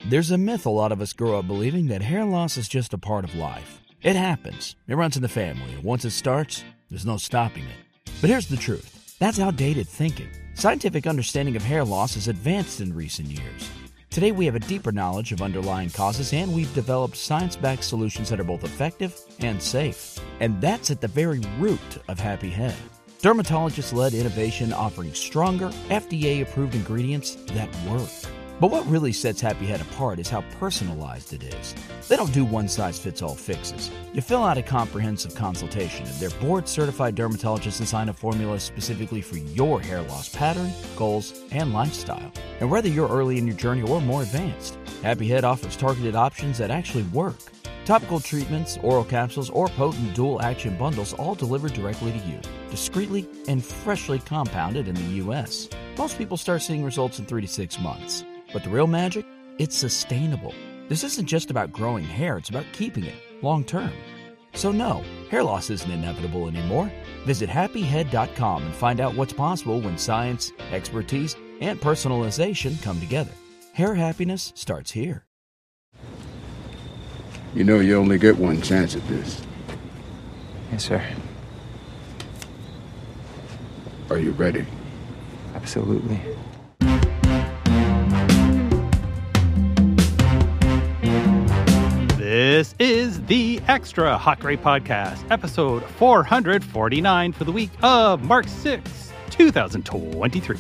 There's a myth a lot of us grow up believing that hair loss is just a part of life. It happens. It runs in the family, and once it starts, there's no stopping it. But here's the truth. That's outdated thinking. Scientific understanding of hair loss has advanced in recent years. Today we have a deeper knowledge of underlying causes, and we've developed science-backed solutions that are both effective and safe. And that's at the very root of Happy Head. Dermatologist-led innovation offering stronger, FDA-approved ingredients that work. But what really sets Happy Head apart is how personalized it is. They don't do one-size-fits-all fixes. You fill out a comprehensive consultation, and their board-certified dermatologists design a formula specifically for your hair loss pattern, goals, and lifestyle. And whether you're early in your journey or more advanced, Happy Head offers targeted options that actually work. Topical treatments, oral capsules, or potent dual-action bundles all delivered directly to you, discreetly and freshly compounded in the U.S. Most people start seeing results in 3 to 6 months. But the real magic? It's sustainable. This isn't just about growing hair, it's about keeping it long-term. So no, hair loss isn't inevitable anymore. Visit happyhead.com and find out what's possible when science, expertise, and personalization come together. Hair happiness starts here. You know you only get one chance at this. Yes, sir. Are you ready? Absolutely. This is the Extra Hot Great Podcast, episode 449 for the week of March 6, 2023.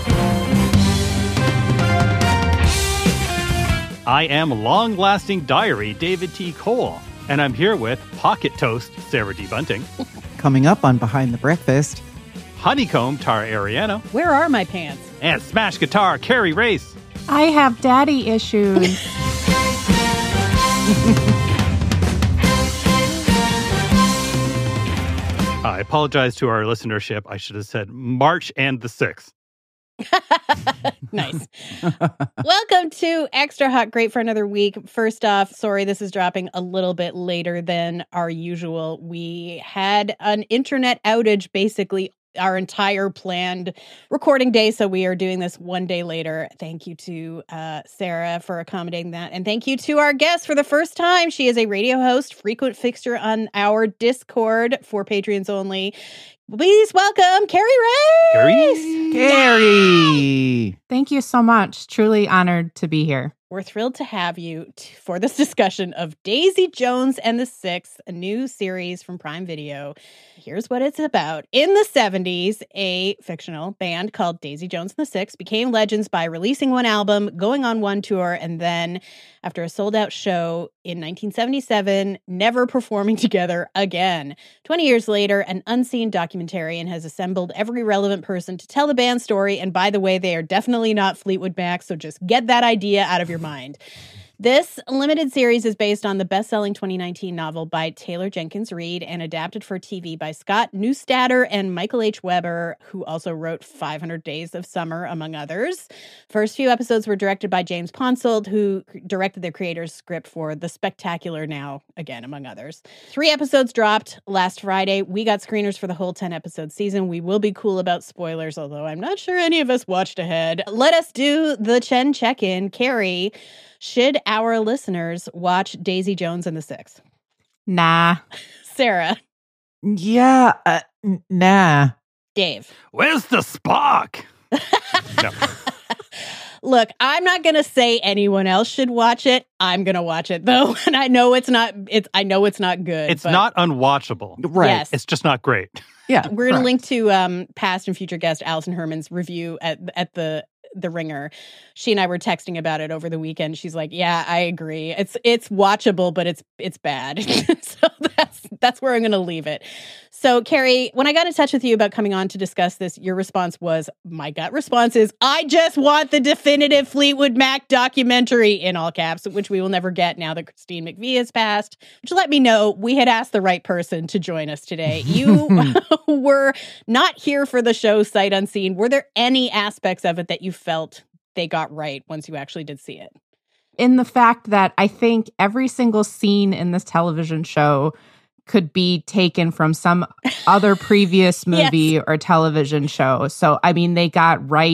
I am long-lasting diary David T. Cole, and I'm here with Pocket Toast Sarah D. Bunting. Coming up on Behind the Breakfast, Honeycomb Tara Ariano. Where are my pants? And Smash Guitar Carrie Race. I have daddy issues. I apologize to our listenership. I should have said March and the 6th. Nice. Welcome to Extra Hot Great for another week. First off, sorry this is dropping a little bit later than our usual. We had an internet outage basically our entire planned recording day, so we are doing this one day later. Thank you to Sarah for accommodating that, and thank you to our guest for the first time. She is a radio host, frequent fixture on our Discord for Patreons only. Please welcome Carrie Race! Carrie! Thank you so much. Truly honored to be here. We're thrilled to have you for this discussion of Daisy Jones and the Six, a new series from Prime Video. Here's what it's about. In the 70s, a fictional band called Daisy Jones and the Six became legends by releasing one album, going on one tour, and then, after a sold-out show in 1977, never performing together again. 20 years later, an unseen documentarian has assembled every relevant person to tell the band's story, and by the way, they are definitely not Fleetwood Mac, so just get that idea out of your mind. This limited series is based on the best-selling 2019 novel by Taylor Jenkins Reid and adapted for TV by Scott Neustadter and Michael H. Weber, who also wrote 500 Days of Summer, among others. First few episodes were directed by James Ponsoldt, who directed the creator's script for The Spectacular Now, again, among others. 3 episodes dropped last Friday. We got screeners for the whole 10-episode season. We will be cool about spoilers, although I'm not sure any of us watched ahead. Let us do the Chen check-in. Carrie, should our listeners watch Daisy Jones and the Six? Nah. Sarah? Yeah, nah. Dave? Where's the Spock? No. Look, I'm not going to say anyone else should watch it. I'm going to watch it, though. And I know it's not good. It's not unwatchable. Right. Yes. It's just not great. Yeah. We're going to link to past and future guest Allison Herman's review at the Ringer. She and I were texting about it over the weekend. She's like, "Yeah, I agree. It's watchable, but it's bad." So that's where I'm going to leave it. So, Carrie, when I got in touch with you about coming on to discuss this, your response was, my gut response is, I just want the definitive Fleetwood Mac documentary, in all caps, which we will never get now that Christine McVie has passed, which let me know we had asked the right person to join us today. You were not here for the show sight unseen. Were there any aspects of it that you felt they got right once you actually did see it? In the fact that I think every single scene in this television show could be taken from some other previous movie Yes. or television show. So, I mean, they got right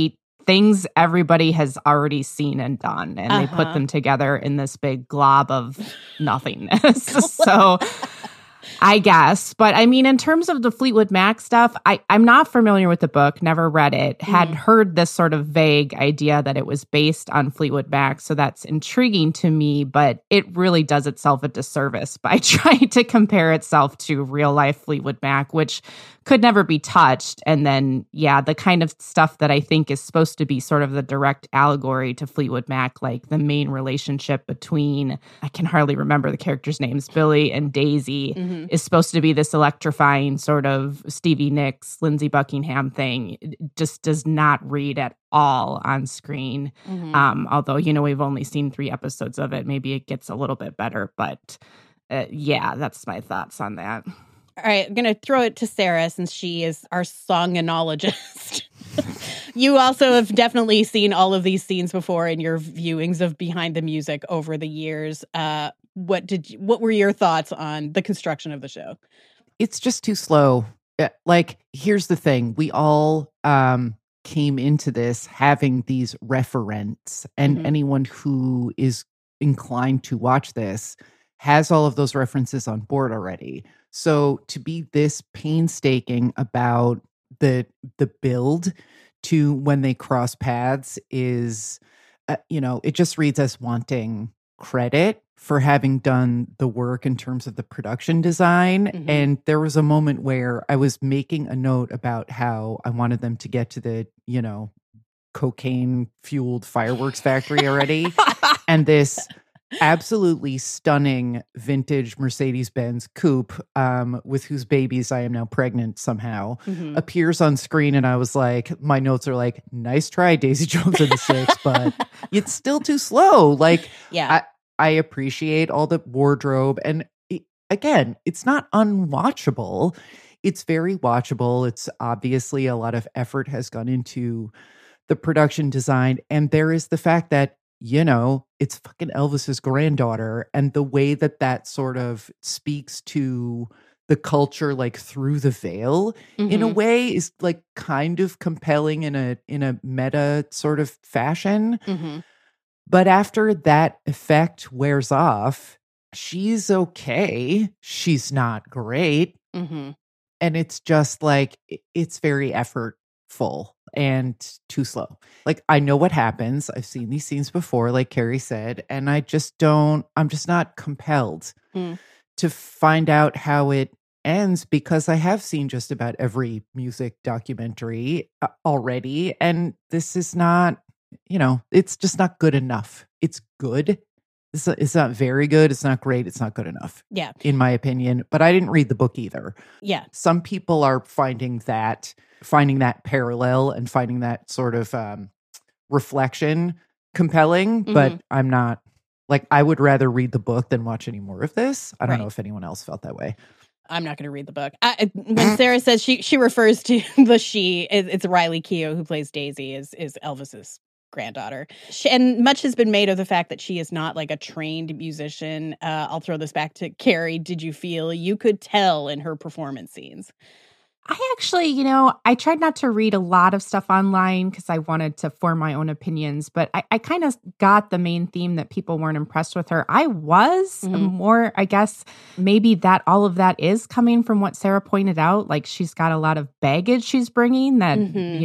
things everybody has already seen and done, and they put Uh-huh. them together in this big glob of nothingness. So I guess. But I mean, in terms of the Fleetwood Mac stuff, I'm not familiar with the book, never read it, had heard this sort of vague idea that it was based on Fleetwood Mac. So that's intriguing to me, but it really does itself a disservice by trying to compare itself to real life Fleetwood Mac, which could never be touched. And then, yeah, the kind of stuff that I think is supposed to be sort of the direct allegory to Fleetwood Mac, like the main relationship between, I can hardly remember the characters' names, Billy and Daisy, is supposed to be this electrifying sort of Stevie Nicks, Lindsey Buckingham thing. It just does not read at all on screen. Although, we've only seen 3 episodes of it. Maybe it gets a little bit better, but yeah, that's my thoughts on that. All right, I'm going to throw it to Sarah since she is our songonologist. You also have definitely seen all of these scenes before in your viewings of Behind the Music over the years. What were your thoughts on the construction of the show? It's just too slow. Like, here's the thing. We all came into this having these referents, and anyone who is inclined to watch this has all of those references on board already. So to be this painstaking about the build to when they cross paths is, it just reads as wanting credit for having done the work in terms of the production design. And there was a moment where I was making a note about how I wanted them to get to the, cocaine fueled fireworks factory already. And this absolutely stunning vintage Mercedes-Benz coupe, with whose babies I am now pregnant somehow, appears on screen. And I was like, my notes are like, nice try, Daisy Jones and the Six, but it's still too slow. Like, Yeah. I appreciate all the wardrobe. And again, it's not unwatchable. It's very watchable. It's obviously a lot of effort has gone into the production design. And there is the fact that, it's fucking Elvis's granddaughter, and the way that sort of speaks to the culture, like through the veil, in a way, is like kind of compelling in a meta sort of fashion. But after that effect wears off, she's okay. She's not great, and it's just like it's very effortful and too slow. Like, I know what happens. I've seen these scenes before, like Carrie said, and I'm just not compelled to find out how it ends, because I have seen just about every music documentary already. And this is not, it's just not good enough. It's good. It's not very good. It's not great. It's not good enough. Yeah. In my opinion. But I didn't read the book either. Yeah. Some people are finding that parallel and finding that sort of reflection compelling, but I'm not. Like, I would rather read the book than watch any more of this. I don't know if anyone else felt that way. I'm not going to read the book. When Sarah says she refers to the she, it's Riley Keough, who plays Daisy, is Elvis's granddaughter. And much has been made of the fact that she is not like a trained musician. I'll throw this back to Carrie. Did you feel you could tell in her performance scenes? I actually, I tried not to read a lot of stuff online because I wanted to form my own opinions, but I kind of got the main theme that people weren't impressed with her. I was more, I guess, maybe that all of that is coming from what Sarah pointed out. Like, she's got a lot of baggage she's bringing that,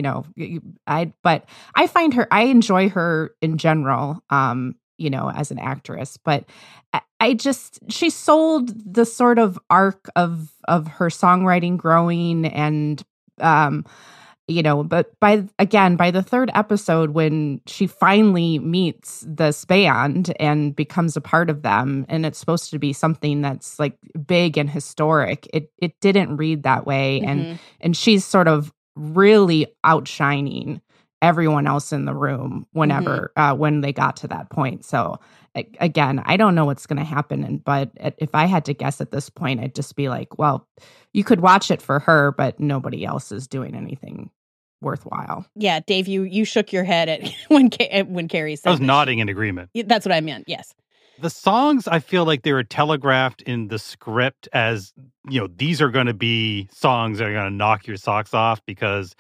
but I find her, I enjoy her in general, as an actress, but she sold the sort of arc of her songwriting growing and, but by the third episode, when she finally meets this band and becomes a part of them, and it's supposed to be something that's like big and historic, it didn't read that way. And she's sort of really outshining everyone else in the room whenever, when they got to that point. So again, I don't know what's going to happen. But if I had to guess at this point, I'd just be like, well, you could watch it for her, but nobody else is doing anything worthwhile. Yeah, Dave, you shook your head at when Carrie said I was nodding in agreement. That's what I meant. Yes. The songs, I feel like they were telegraphed in the script as, these are going to be songs that are going to knock your socks off, because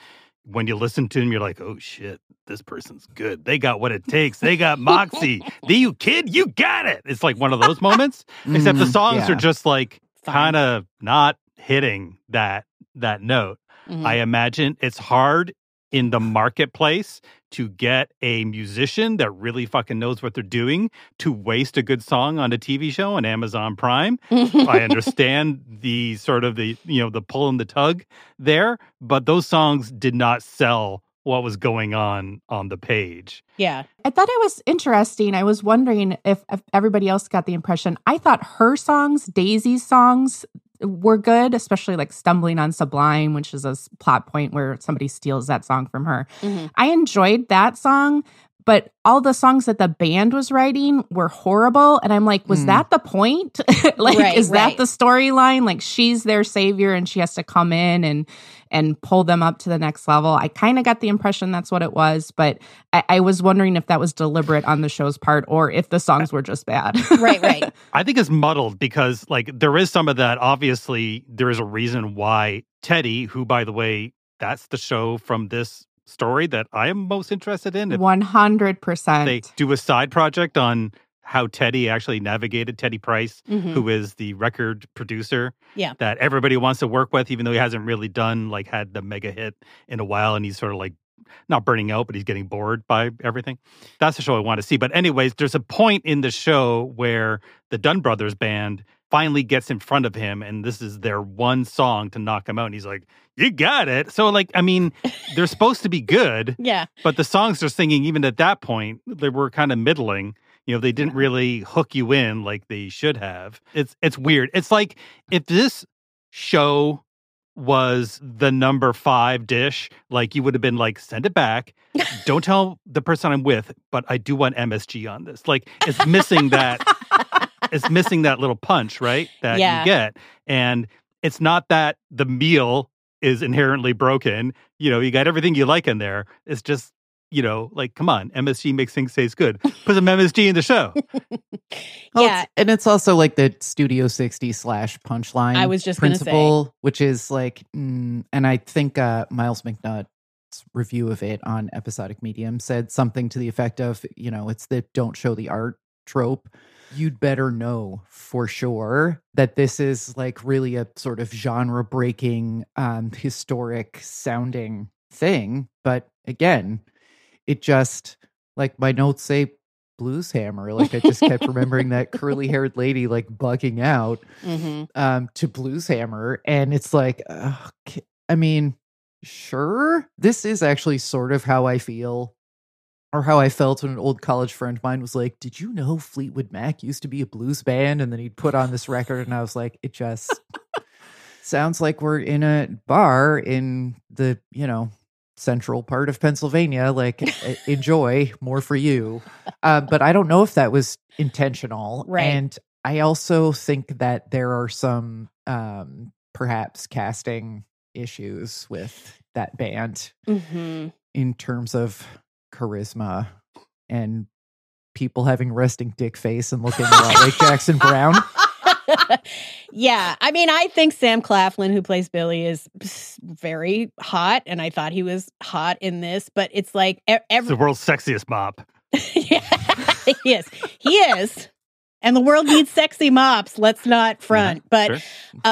when you listen to them, you're like, oh shit, this person's good. They got what it takes. They got moxie. You kid, you got it. It's like one of those moments, except the songs are just like kind of not hitting that note. I imagine it's hard in the marketplace to get a musician that really fucking knows what they're doing to waste a good song on a TV show on Amazon Prime. I understand the sort of the pull and the tug there, but those songs did not sell what was going on the page. Yeah. I thought it was interesting. I was wondering if everybody else got the impression. I thought her songs, Daisy's songs, were good, especially like Stumbling on Sublime, which is a plot point where somebody steals that song from her. I enjoyed that song, but all the songs that the band was writing were horrible. And I'm like, was that the point? Is that the storyline? Like, she's their savior and she has to come in and pull them up to the next level. I kind of got the impression that's what it was, but I was wondering if that was deliberate on the show's part or if the songs were just bad. Right. I think it's muddled because, like, there is some of that. Obviously, there is a reason why Teddy, who, by the way, that's the show from this story that I am most interested in. 100%. They do a side project on how Teddy actually navigated, Teddy Price, who is the record producer that everybody wants to work with, even though he hasn't really had the mega hit in a while, and he's sort of like not burning out, but he's getting bored by everything. That's the show I want to see. But anyways, there's a point in the show where the Dunn Brothers band finally gets in front of him, and this is their one song to knock him out, and he's like, you got it. So, like, I mean, they're supposed to be good, but the songs they're singing, even at that point, they were kind of middling. They didn't really hook you in like they should have. It's weird. It's like if this show was the number 5 dish, like you would have been like, send it back. Don't tell the person I'm with, but I do want MSG on this. Like, it's missing that. It's missing that little punch, right? That you get. And it's not that the meal is inherently broken. You got everything you like in there. It's just, like, come on, MSG makes things taste good. Put some MSG in the show. And it's also like the Studio 60 / punchline I was just principle, which is like, and I think Miles McNutt's review of it on Episodic Medium said something to the effect of, it's the don't show the art trope. You'd better know for sure that this is like really a sort of genre breaking, historic sounding thing. But again, it just, like, my notes say blues hammer. Like, I just kept remembering that curly haired lady like bugging out to blues hammer. And it's like, I mean, sure. This is actually sort of how I feel, or how I felt when an old college friend of mine was like, did you know Fleetwood Mac used to be a blues band? And then he'd put on this record, and I was like, it just sounds like we're in a bar in the, central part of Pennsylvania. Like, enjoy, more for you. But I don't know if that was intentional. Right. And I also think that there are some perhaps casting issues with that band in terms of charisma and people having resting dick face and looking a lot like Jackson Brown. Yeah. I mean, I think Sam Claflin, who plays Billy, is very hot, and I thought he was hot in this, but it's like the world's sexiest mop. Yeah, he is. He is. And the world needs sexy mops. Let's not front. But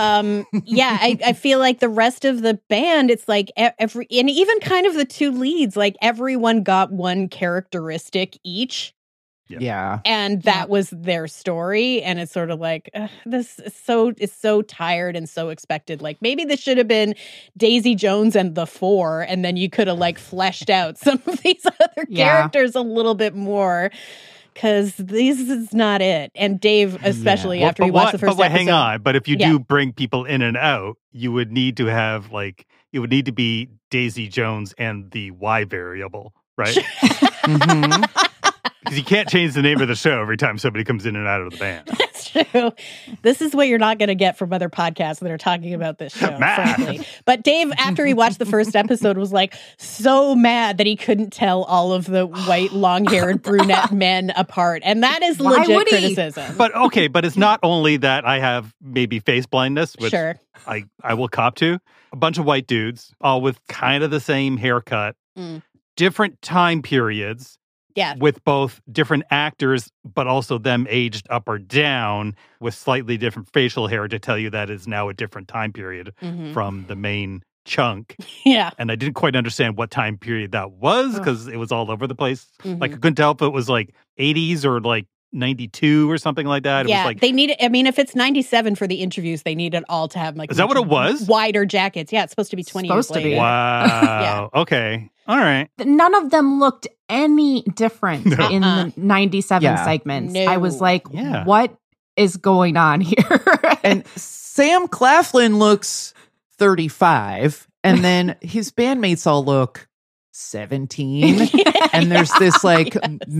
I feel like the rest of the band, it's like and even kind of the 2 leads, like everyone got one characteristic each. Yeah. And that was their story. And it's sort of like, this is so tired and so expected. Like, maybe this should have been Daisy Jones and the 4, and then you could have like fleshed out some of these other characters a little bit more. Because this is not it. And Dave, especially after he watched the first episode. Hang on. But if you do bring people in and out, you would need to have, like, it would need to be Daisy Jones and the Y variable, right? Because you can't change the name of the show every time somebody comes in and out of the band. That's true. This is what you're not going to get from other podcasts that are talking about this show, frankly. But Dave, after he watched the first episode, was like so mad that he couldn't tell all of the white, long-haired brunette men apart. And that is legit criticism. But okay, but it's not only that I have maybe face blindness, which I will cop to. A bunch of white dudes, all with kind of the same haircut, different time periods. Yeah. With both different actors, but also them aged up or down with slightly different facial hair to tell you that is now a different time period from the main chunk. Yeah. And I didn't quite understand what time period that was because it was all over the place. Like I couldn't tell if it was like 80s or like 92 or something like that. It was like, they need it. I mean, if it's 97 for the interviews, they need it all to have like is that what it was? Wider jackets. Yeah, it's supposed to be 20 years later. Wow. Okay. All right. None of them looked any different in the 97 segments. No. I was like, what is going on here? And Sam Claflin looks 35, and then his bandmates all look 17. And there's this like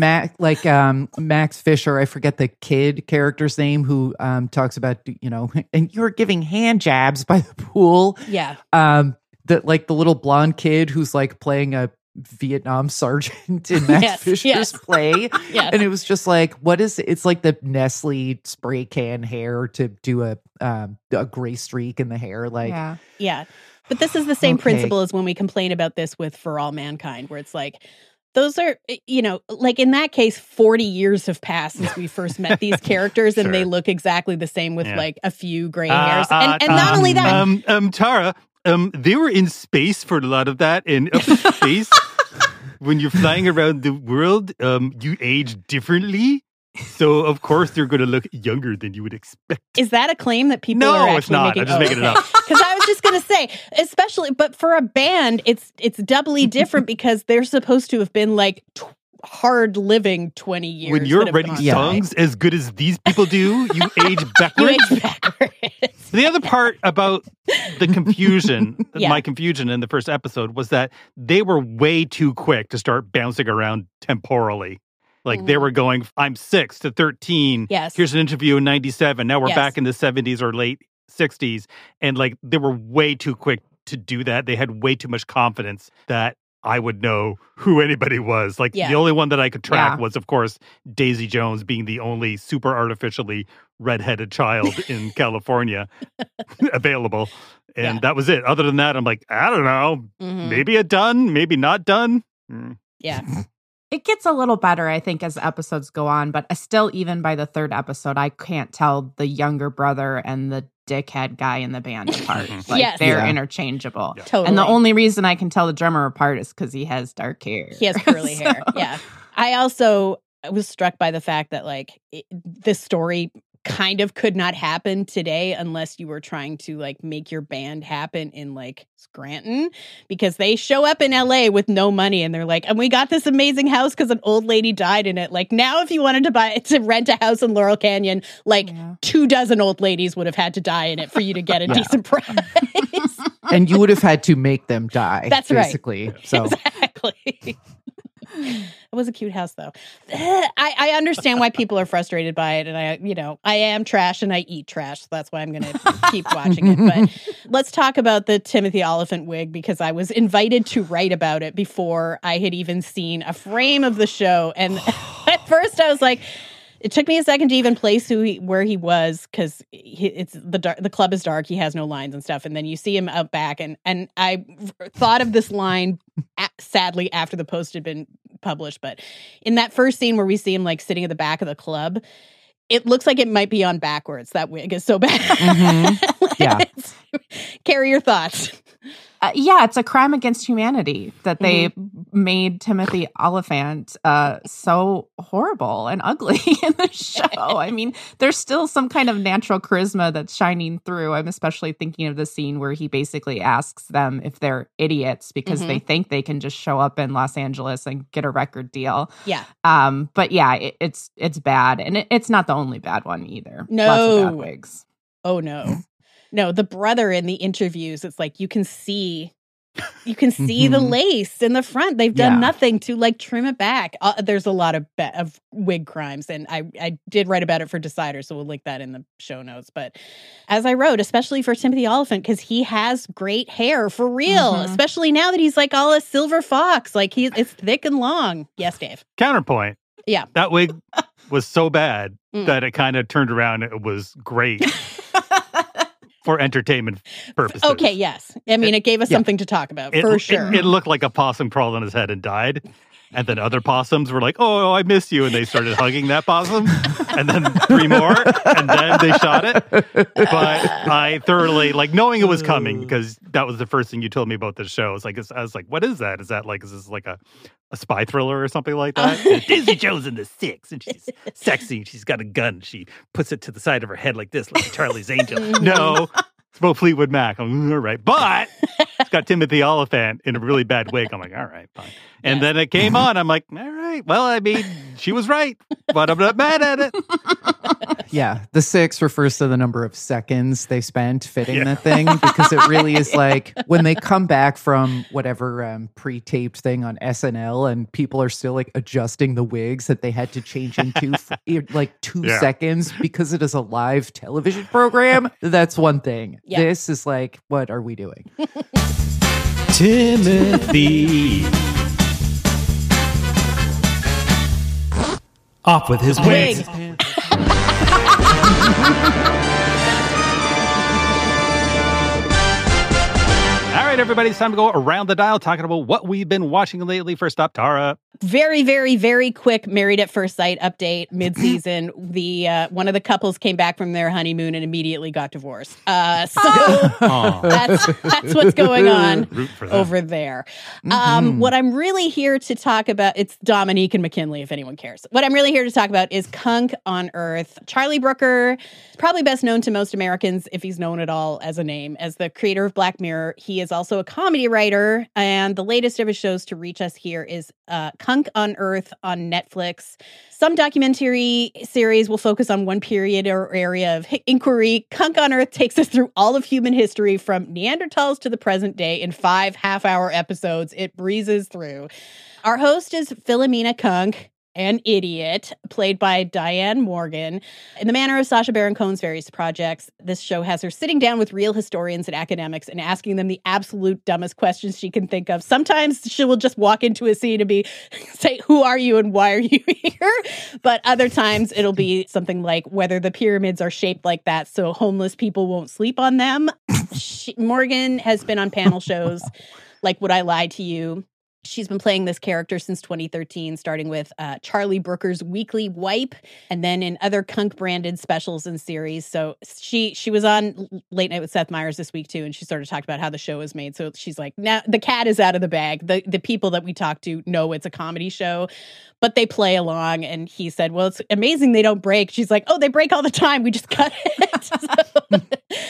Max Fisher, I forget the kid character's name, who talks about, and you're giving hand jabs by the pool. Yeah. The little blonde kid who's like playing a Vietnam sergeant in Max Fisher's play. And it was just like, what is it? It's like the Nestle spray can hair to do a gray streak in the hair. Like, yeah. But this is the same principle as when we complain about this with For All Mankind, where it's like, those are, like in that case, 40 years have passed since we first met these characters, and they look exactly the same with like a few gray hairs. And not only that, Tara, they were in space for a lot of that, and up in space, when you're flying around the world, you age differently. So, of course, they're going to look younger than you would expect. Is that a claim that people are actually it's not. making? I'm just making it up. Because I was just going to say, especially, but for a band, it's doubly different because they're supposed to have been like hard living 20 years. When you're writing songs as good as these people do, you age backwards. The other part about the confusion, my confusion in the first episode, was that they were way too quick to start bouncing around temporally. Like they were going, I'm 6 to 13. Yes. Here's an interview in 97. Now we're back in the 70s or late 60s. And like they were way too quick to do that. They had way too much confidence that I would know who anybody was. Like the only one that I could track was, of course, Daisy Jones being the only super artificially redheaded child in California available. And that was it. Other than that, I'm like, I don't know. Maybe a done, maybe not done. Yeah. It gets a little better, I think, as the episodes go on, but still, even by the third episode, I can't tell the younger brother and the dickhead guy in the band apart. Like, they're interchangeable. Yeah. Totally. And the only reason I can tell the drummer apart is because he has dark hair. He has curly hair, yeah. I also was struck by the fact that, like, this story kind of could not happen today unless you were trying to like make your band happen in like Scranton, because they show up in LA with no money and they're like, and we got this amazing house because an old lady died in it. Like now, if you wanted to rent a house in Laurel Canyon, like 24 old ladies would have had to die in it for you to get a decent price. And you would have had to make them die. That's basically. Right. So exactly. It was a cute house, though. I understand why people are frustrated by it, and I am trash and I eat trash, so that's why I'm going to keep watching it. But let's talk about the Timothy Olyphant wig, because I was invited to write about it before I had even seen a frame of the show, and at first I was like, it took me a second to even place where he was, because the club is dark. He has no lines and stuff, and then you see him out back, and I thought of this line sadly after the post had been published. But in that first scene where we see him like sitting at the back of the club, it looks like it might be on backwards. That wig is so bad. Mm-hmm. Yeah. Carry your thoughts. Yeah, it's a crime against humanity that they made Timothy Olyphant so horrible and ugly in the show. I mean, there's still some kind of natural charisma that's shining through. I'm especially thinking of the scene where he basically asks them if they're idiots because they think they can just show up in Los Angeles and get a record deal. Yeah. But yeah, it's bad. And it's not the only bad one either. No. Lots of bad wigs. Oh, no. No, the brother in the interviews, it's like you can see You can see the lace in the front. They've done nothing to like trim it back. There's a lot of wig crimes, and I did write about it for Decider, so we'll link that in the show notes. But as I wrote, especially for Timothy Olyphant, because he has great hair for real, especially now that he's like all a silver fox. Like it's thick and long. Yes, Dave. Counterpoint. Yeah. That wig was so bad that it kind of turned around. It was great. For entertainment purposes. Okay, yes. I mean, it gave us something to talk about, for sure. It looked like a possum crawled on his head and died. And then other possums were like, oh, I miss you. And they started hugging that possum. And then 3 more. And then they shot it. But I thoroughly, like, knowing it was coming, because that was the first thing you told me about the show. I was like, what is that? Is this like a spy thriller or something like that? Daisy Jones in the 6. And she's sexy. She's got a gun. She puts it to the side of her head like this, like Charlie's Angel. No. It's about Fleetwood Mac. I'm all right. But it's got Timothy Olyphant in a really bad wig. I'm like, all right, fine. And then it came on. I'm like, all right. Well, I mean, she was right, but I'm not mad at it. Yeah. The 6 refers to the number of seconds they spent fitting that thing, because it really is like when they come back from whatever pre-taped thing on SNL and people are still like adjusting the wigs that they had to change into for like 2 seconds because it is a live television program. That's one thing. Yeah. This is like, what are we doing? Timothy. Off with his wig. All right, everybody, it's time to go around the dial talking about what we've been watching lately. First up, Tara. Very, very, very quick Married at First Sight update mid-season. One of the couples came back from their honeymoon and immediately got divorced. That's what's going on over there. What I'm really here to talk about, it's Dominique and McKinley, if anyone cares. What I'm really here to talk about is Kunk on Earth. Charlie Brooker is probably best known to most Americans, if he's known at all as a name, as the creator of Black Mirror. He is also a comedy writer, and the latest of his shows to reach us here is Kunk on Earth on Netflix. Some documentary series will focus on one period or area of inquiry. Kunk on Earth takes us through all of human history from Neanderthals to the present day in 5 half-hour episodes. It breezes through. Our host is Philomena Kunk, an idiot, played by Diane Morgan. In the manner of Sacha Baron Cohen's various projects, this show has her sitting down with real historians and academics and asking them the absolute dumbest questions she can think of. Sometimes she will just walk into a scene and say, who are you and why are you here? But other times it'll be something like whether the pyramids are shaped like that so homeless people won't sleep on them. Morgan has been on panel shows like Would I Lie to You? She's been playing this character since 2013, starting with Charlie Brooker's Weekly Wipe, and then in other Kunk-branded specials and series. So she was on Late Night with Seth Meyers this week, too, and she sort of talked about how the show is made. So she's like, now the cat is out of the bag. The people that we talk to know it's a comedy show, but they play along. And he said, well, it's amazing they don't break. She's like, oh, they break all the time. We just cut it. So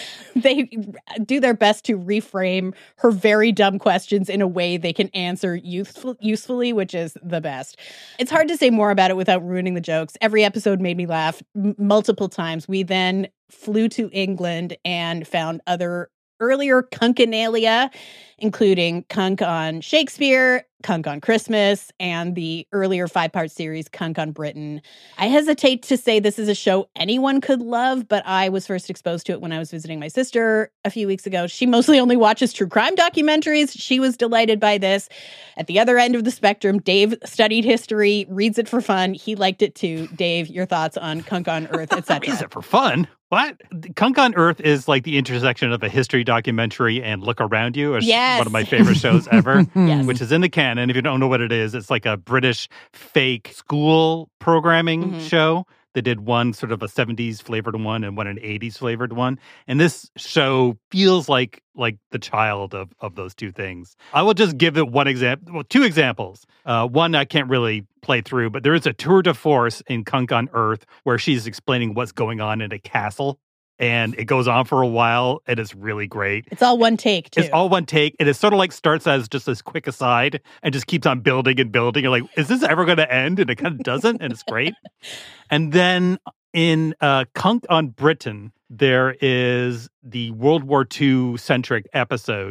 they do their best to reframe her very dumb questions in a way they can answer usefully, which is the best. It's hard to say more about it without ruining the jokes. Every episode made me laugh multiple times. We then flew to England and found other earlier Kunkinalia, including Kunk on Shakespeare, Kunk on Christmas, and the earlier 5-part series Kunk on Britain. I hesitate to say this is a show anyone could love, but I was first exposed to it when I was visiting my sister a few weeks ago. She mostly only watches true crime documentaries. She was delighted by this. At the other end of the spectrum, Dave studied history, reads it for fun. He liked it too. Dave, your thoughts on Kunk on Earth, etc.? Reads it for fun? What? Kunk on Earth is like the intersection of a history documentary and Look Around You, which is one of my favorite shows ever, which is in the canon. If you don't know what it is, it's like a British fake school programming show. They did one sort of a 70s flavored one and one an 80s flavored one. And this show feels like the child of those two things. I will just give it one example, well, 2 examples. One I can't really play through, but there is a tour de force in Kunk on Earth where she's explaining what's going on in a castle. And it goes on for a while, and it's really great. It's all one take, too. It's all one take, and it sort of like starts as just this quick aside and just keeps on building and building. You're like, is this ever going to end? And it kind of doesn't, and it's great. And then in Kunk on Britain, there is the World War II-centric episode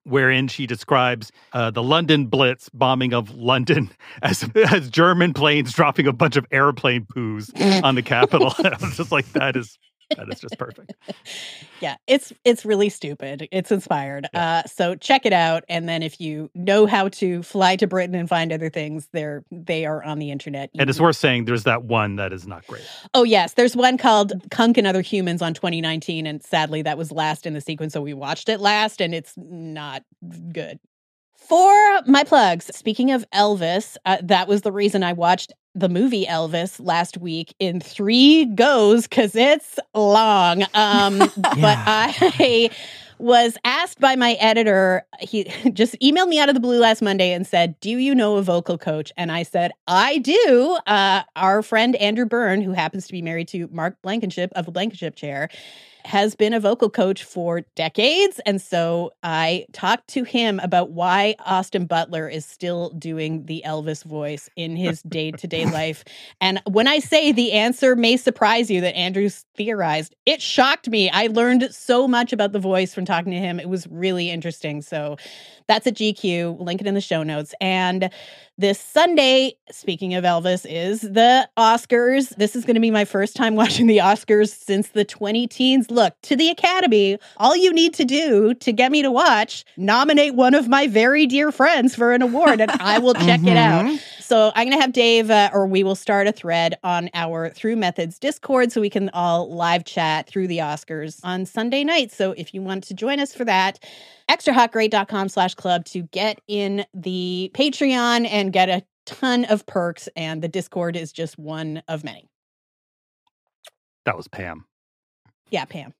wherein she describes the London Blitz bombing of London as German planes dropping a bunch of airplane poos on the Capitol. I was just like, that is just perfect. Yeah, it's really stupid. It's inspired. Yeah. So check it out. And then if you know how to fly to Britain and find other things, they are on the internet. And it's worth saying there's that one that is not great. Oh, yes. There's one called Kunk and Other Humans on 2019. And sadly, that was last in the sequence. So we watched it last and it's not good. For my plugs, speaking of Elvis, that was the reason I watched the movie Elvis last week in 3 goes because it's long. But I was asked by my editor, he just emailed me out of the blue last Monday and said, do you know a vocal coach? And I said, I do. Our friend Andrew Byrne, who happens to be married to Mark Blankenship of the Blankenship Chair, has been a vocal coach for decades. And so I talked to him about why Austin Butler is still doing the Elvis voice in his day-to-day life. And when I say the answer may surprise you that Andrew's theorized, it shocked me. I learned so much about the voice from talking to him. It was really interesting. So that's at GQ. Link it in the show notes. And this Sunday, speaking of Elvis, is the Oscars. This is going to be my first time watching the Oscars since the 20-teens. Look, to the Academy, all you need to do to get me to watch, nominate one of my very dear friends for an award, and I will check it out. So I'm going to have Dave, or we will start a thread on our Through Methods Discord so we can all live chat through the Oscars on Sunday night. So if you want to join us for that, extrahotgreat.com/club to get in the Patreon and get a ton of perks. And the Discord is just one of many. That was Pam. Yeah, Pam.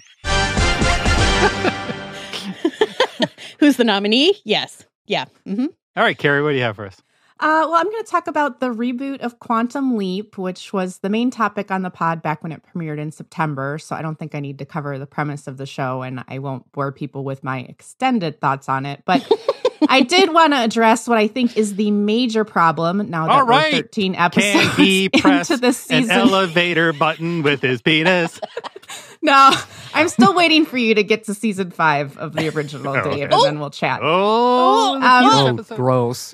Who's the nominee? Yes. Yeah. Mm-hmm. All right, Carrie, what do you have for us? Well, I'm going to talk about the reboot of Quantum Leap, which was the main topic on the pod back when it premiered in September. So I don't think I need to cover the premise of the show, and I won't bore people with my extended thoughts on it. But I did want to address what I think is the major problem now that we're 13 episodes Can he press into this season. An elevator button with his penis? No, I'm still waiting for you to get to season 5 of the original, Dave, and then we'll chat. Gross.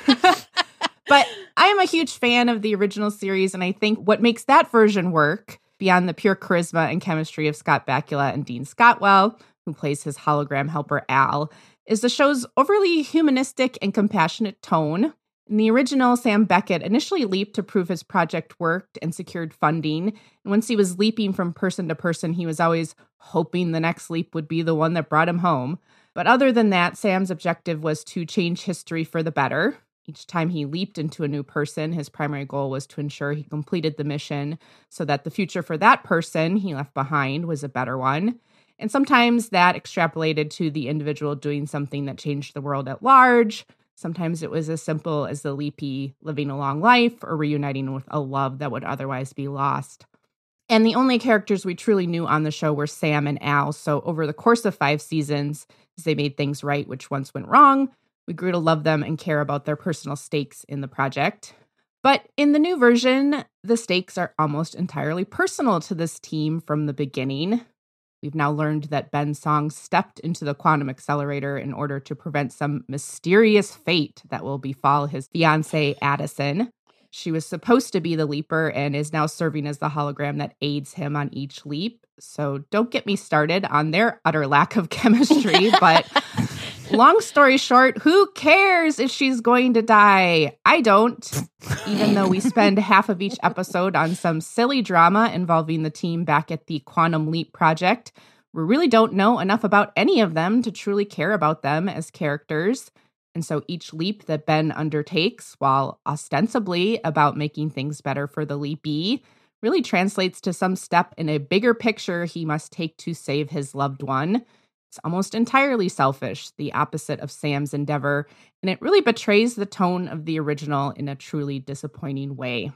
But I am a huge fan of the original series, and I think what makes that version work, beyond the pure charisma and chemistry of Scott Bakula and Dean Scottwell, who plays his hologram helper Al, is the show's overly humanistic and compassionate tone. In the original, Sam Beckett initially leaped to prove his project worked and secured funding. And once he was leaping from person to person, he was always hoping the next leap would be the one that brought him home. But other than that, Sam's objective was to change history for the better. Each time he leaped into a new person, his primary goal was to ensure he completed the mission so that the future for that person he left behind was a better one. And sometimes that extrapolated to the individual doing something that changed the world at large. Sometimes it was as simple as the leapee living a long life or reuniting with a love that would otherwise be lost. And the only characters we truly knew on the show were Sam and Al. So over the course of 5 seasons, as they made things right, which once went wrong, we grew to love them and care about their personal stakes in the project. But in the new version, the stakes are almost entirely personal to this team from the beginning. We've now learned that Ben Song stepped into the quantum accelerator in order to prevent some mysterious fate that will befall his fiancée, Addison. She was supposed to be the leaper and is now serving as the hologram that aids him on each leap. So don't get me started on their utter lack of chemistry, but long story short, who cares if she's going to die? I don't, even though we spend half of each episode on some silly drama involving the team back at the Quantum Leap project. We really don't know enough about any of them to truly care about them as characters. And so each leap that Ben undertakes, while ostensibly about making things better for the leapee, really translates to some step in a bigger picture he must take to save his loved one. It's almost entirely selfish, the opposite of Sam's endeavor, and it really betrays the tone of the original in a truly disappointing way.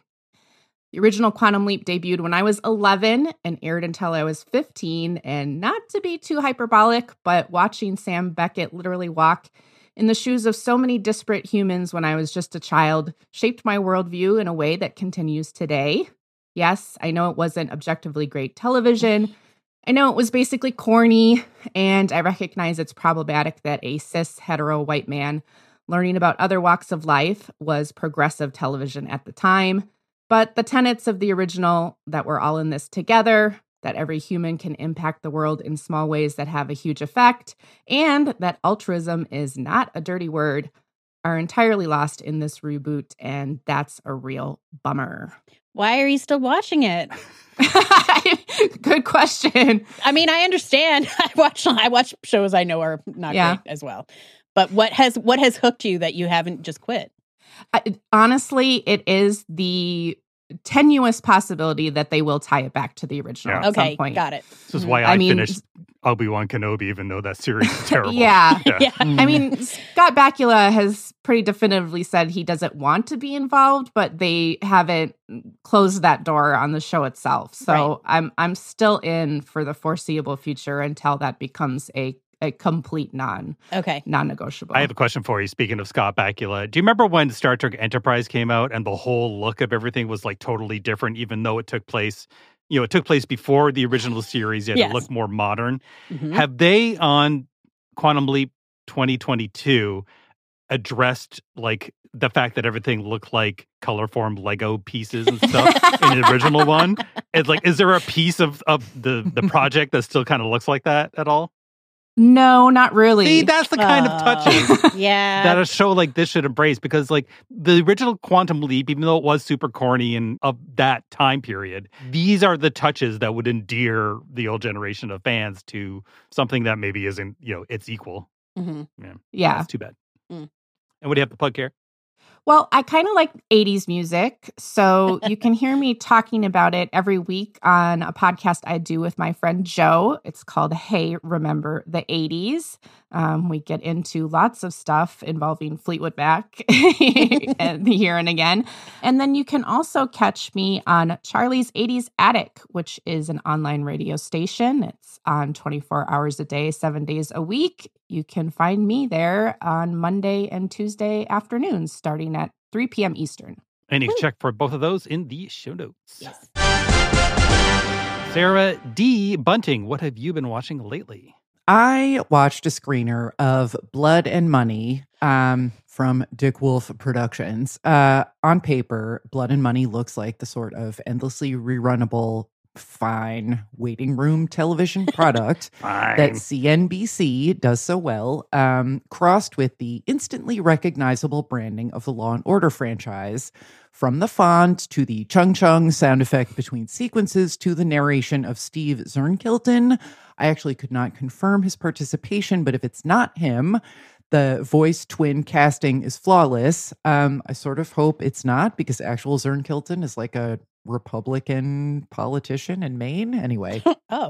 The original Quantum Leap debuted when I was 11 and aired until I was 15, and not to be too hyperbolic, but watching Sam Beckett literally walk in the shoes of so many disparate humans when I was just a child shaped my worldview in a way that continues today. Yes, I know it wasn't objectively great television, I know it was basically corny, and I recognize it's problematic that a cis hetero white man learning about other walks of life was progressive television at the time. But the tenets of the original, that we're all in this together, that every human can impact the world in small ways that have a huge effect, and that altruism is not a dirty word, are entirely lost in this reboot, and that's a real bummer. Why are you still watching it? Good question. I mean, I understand. I watch shows I know are not great as well. But what has hooked you that you haven't just quit? Honestly, it is the tenuous possibility that they will tie it back to the original at some point. Got it. This is why I finished Obi-Wan Kenobi, even though that series is terrible. Yeah. I mean, Scott Bakula has pretty definitively said he doesn't want to be involved, but they haven't closed that door on the show itself. So I'm still in for the foreseeable future until that becomes a complete non-negotiable. I have a question for you. Speaking of Scott Bakula, do you remember when Star Trek Enterprise came out and the whole look of everything was like totally different, even though it took place before the original series, yet it looked more modern? Mm-hmm. Have they on Quantum Leap 2022 addressed like the fact that everything looked like color-formed Lego pieces and stuff in the original one? It's like, is there a piece of the project that still kind of looks like that at all? No, not really. See, that's the kind of touches that a show like this should embrace, because like the original Quantum Leap, even though it was super corny and of that time period, these are the touches that would endear the old generation of fans to something that maybe isn't, its equal. Mm-hmm. Yeah. That's too bad. Mm. And what do you have to plug, Care? Well, I kind of like 80s music, so you can hear me talking about it every week on a podcast I do with my friend Joe. It's called Hey, Remember the 80s. We get into lots of stuff involving Fleetwood Mac and here and again. And then you can also catch me on Charlie's 80s Attic, which is an online radio station. It's on 24 hours a day, 7 days a week. You can find me there on Monday and Tuesday afternoons, starting at 3 p.m. Eastern. And you can check for both of those in the show notes. Yes. Sarah D. Bunting, what have you been watching lately? I watched a screener of Blood and Money from Dick Wolf Productions. On paper, Blood and Money looks like the sort of endlessly rerunnable, fine waiting room television product that CNBC does so well, crossed with the instantly recognizable branding of the Law and Order franchise, from the font to the chung-chung sound effect between sequences to the narration of Steve Zernkilton. I actually could not confirm his participation, but if it's not him, the voice twin casting is flawless. I sort of hope it's not, because actual Zernkilton is like a Republican politician in Maine. Anyway.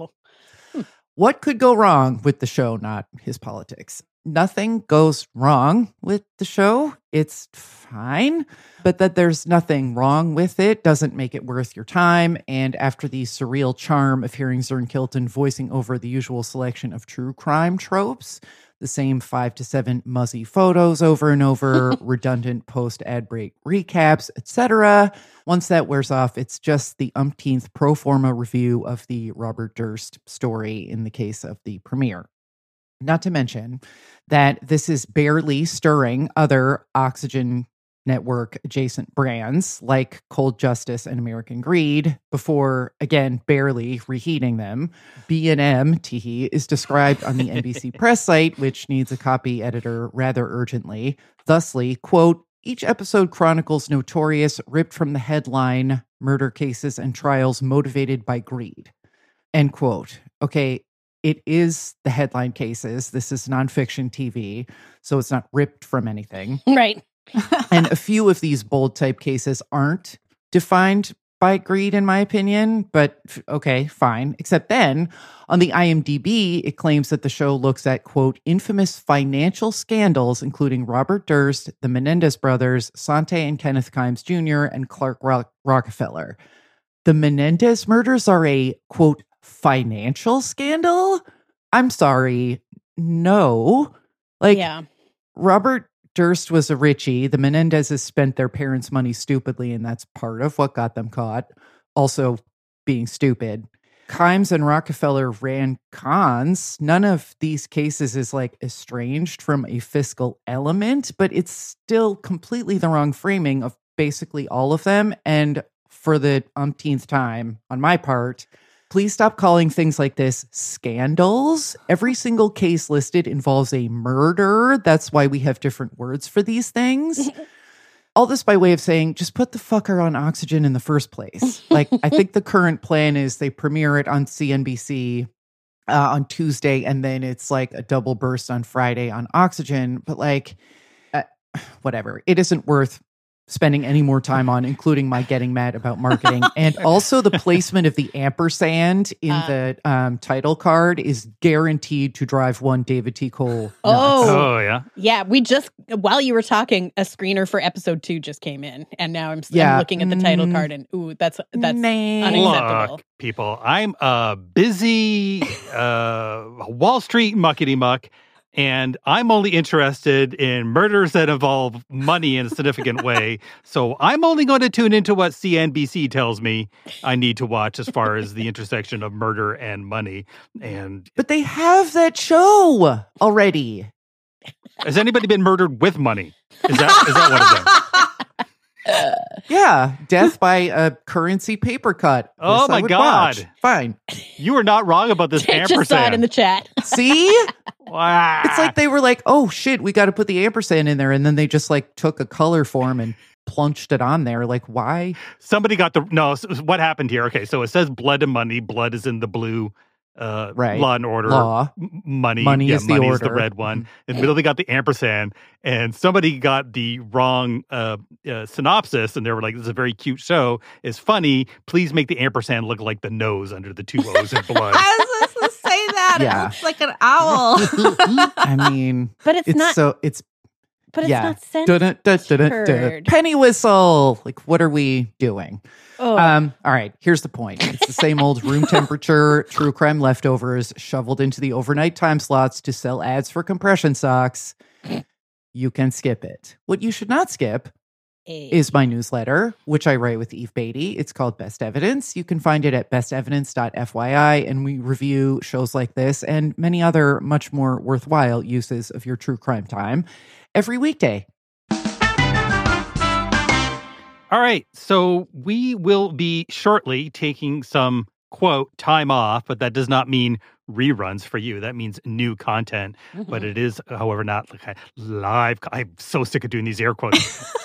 What could go wrong with the show, not his politics? Nothing goes wrong with the show. It's fine. But that there's nothing wrong with it doesn't make it worth your time. And after the surreal charm of hearing Zernkilton voicing over the usual selection of true crime tropes, the same 5 to 7 muzzy photos over and over, redundant post-ad break recaps, etc. Once that wears off, it's just the umpteenth pro forma review of the Robert Durst story in the case of the premiere. Not to mention that this is barely stirring other Oxygen Network adjacent brands like Cold Justice and American Greed before, again, barely reheating them. B&M, teehee, is described on the NBC press site, which needs a copy editor rather urgently. Thusly, quote, each episode chronicles notorious, ripped from the headline, murder cases and trials motivated by greed. End quote. Okay, it is the headline cases. This is nonfiction TV, so it's not ripped from anything. Right. And a few of these bold type cases aren't defined by greed, in my opinion, but okay, fine. Except then on the IMDb, it claims that the show looks at, quote, infamous financial scandals, including Robert Durst, the Menendez brothers, Sante and Kenneth Kimes Jr., and Clark Rockefeller. The Menendez murders are a, quote, financial scandal? I'm sorry. No. Robert Durst was a Richie. The Menendezes spent their parents' money stupidly, and that's part of what got them caught. Also being stupid. Kimes and Rockefeller ran cons. None of these cases is like estranged from a fiscal element, but it's still completely the wrong framing of basically all of them. And for the umpteenth time on my part, please stop calling things like this scandals. Every single case listed involves a murder. That's why we have different words for these things. All this by way of saying, just put the fucker on Oxygen in the first place. Like, I think the current plan is they premiere it on CNBC on Tuesday, and then it's like a double burst on Friday on Oxygen. But like, whatever. It isn't worth spending any more time on, including my getting mad about marketing. And also the placement of the ampersand in the title card is guaranteed to drive one David T. Cole nuts. Oh, yeah. Yeah, we just, while you were talking, a screener for episode 2 just came in. And now I'm looking at the title card and, ooh, that's unacceptable. Look, people, I'm a busy Wall Street muckety-muck. And I'm only interested in murders that involve money in a significant way. So I'm only going to tune into what CNBC tells me I need to watch as far as the intersection of murder and money. But they have that show already. Has anybody been murdered with money? Is that what it is? Yeah, death by a currency paper cut. Oh my God. Watch. Fine. You were not wrong about this ampersand. Just saw it in the chat. See? Wow. It's like they were like, oh shit, we got to put the ampersand in there. And then they just like took a color form and plunched it on there. Like, why? Somebody got what happened here? Okay, so it says blood and money. Blood is in the blue. Right. Law and order. Law. Money is the order. Is the red one. In the middle, they got the ampersand, and somebody got the wrong synopsis, and they were like, "This is a very cute show. It's funny. Please make the ampersand look like the nose under the 2 O's in blood." I was supposed to say that. Yeah. It looks like an owl. I mean, but it's not. But it's not censored. Penny whistle. Like, what are we doing? Oh. All right, here's the point. It's the same old room temperature true crime leftovers shoveled into the overnight time slots to sell ads for compression socks. You can skip it. What you should not skip is my newsletter, which I write with Eve Beatty. It's called Best Evidence. You can find it at bestevidence.fyi, and we review shows like this and many other much more worthwhile uses of your true crime time every weekday. All right, so we will be shortly taking some, quote, time off, but that does not mean reruns for you. That means new content, but it is, however, not live. I'm so sick of doing these air quotes.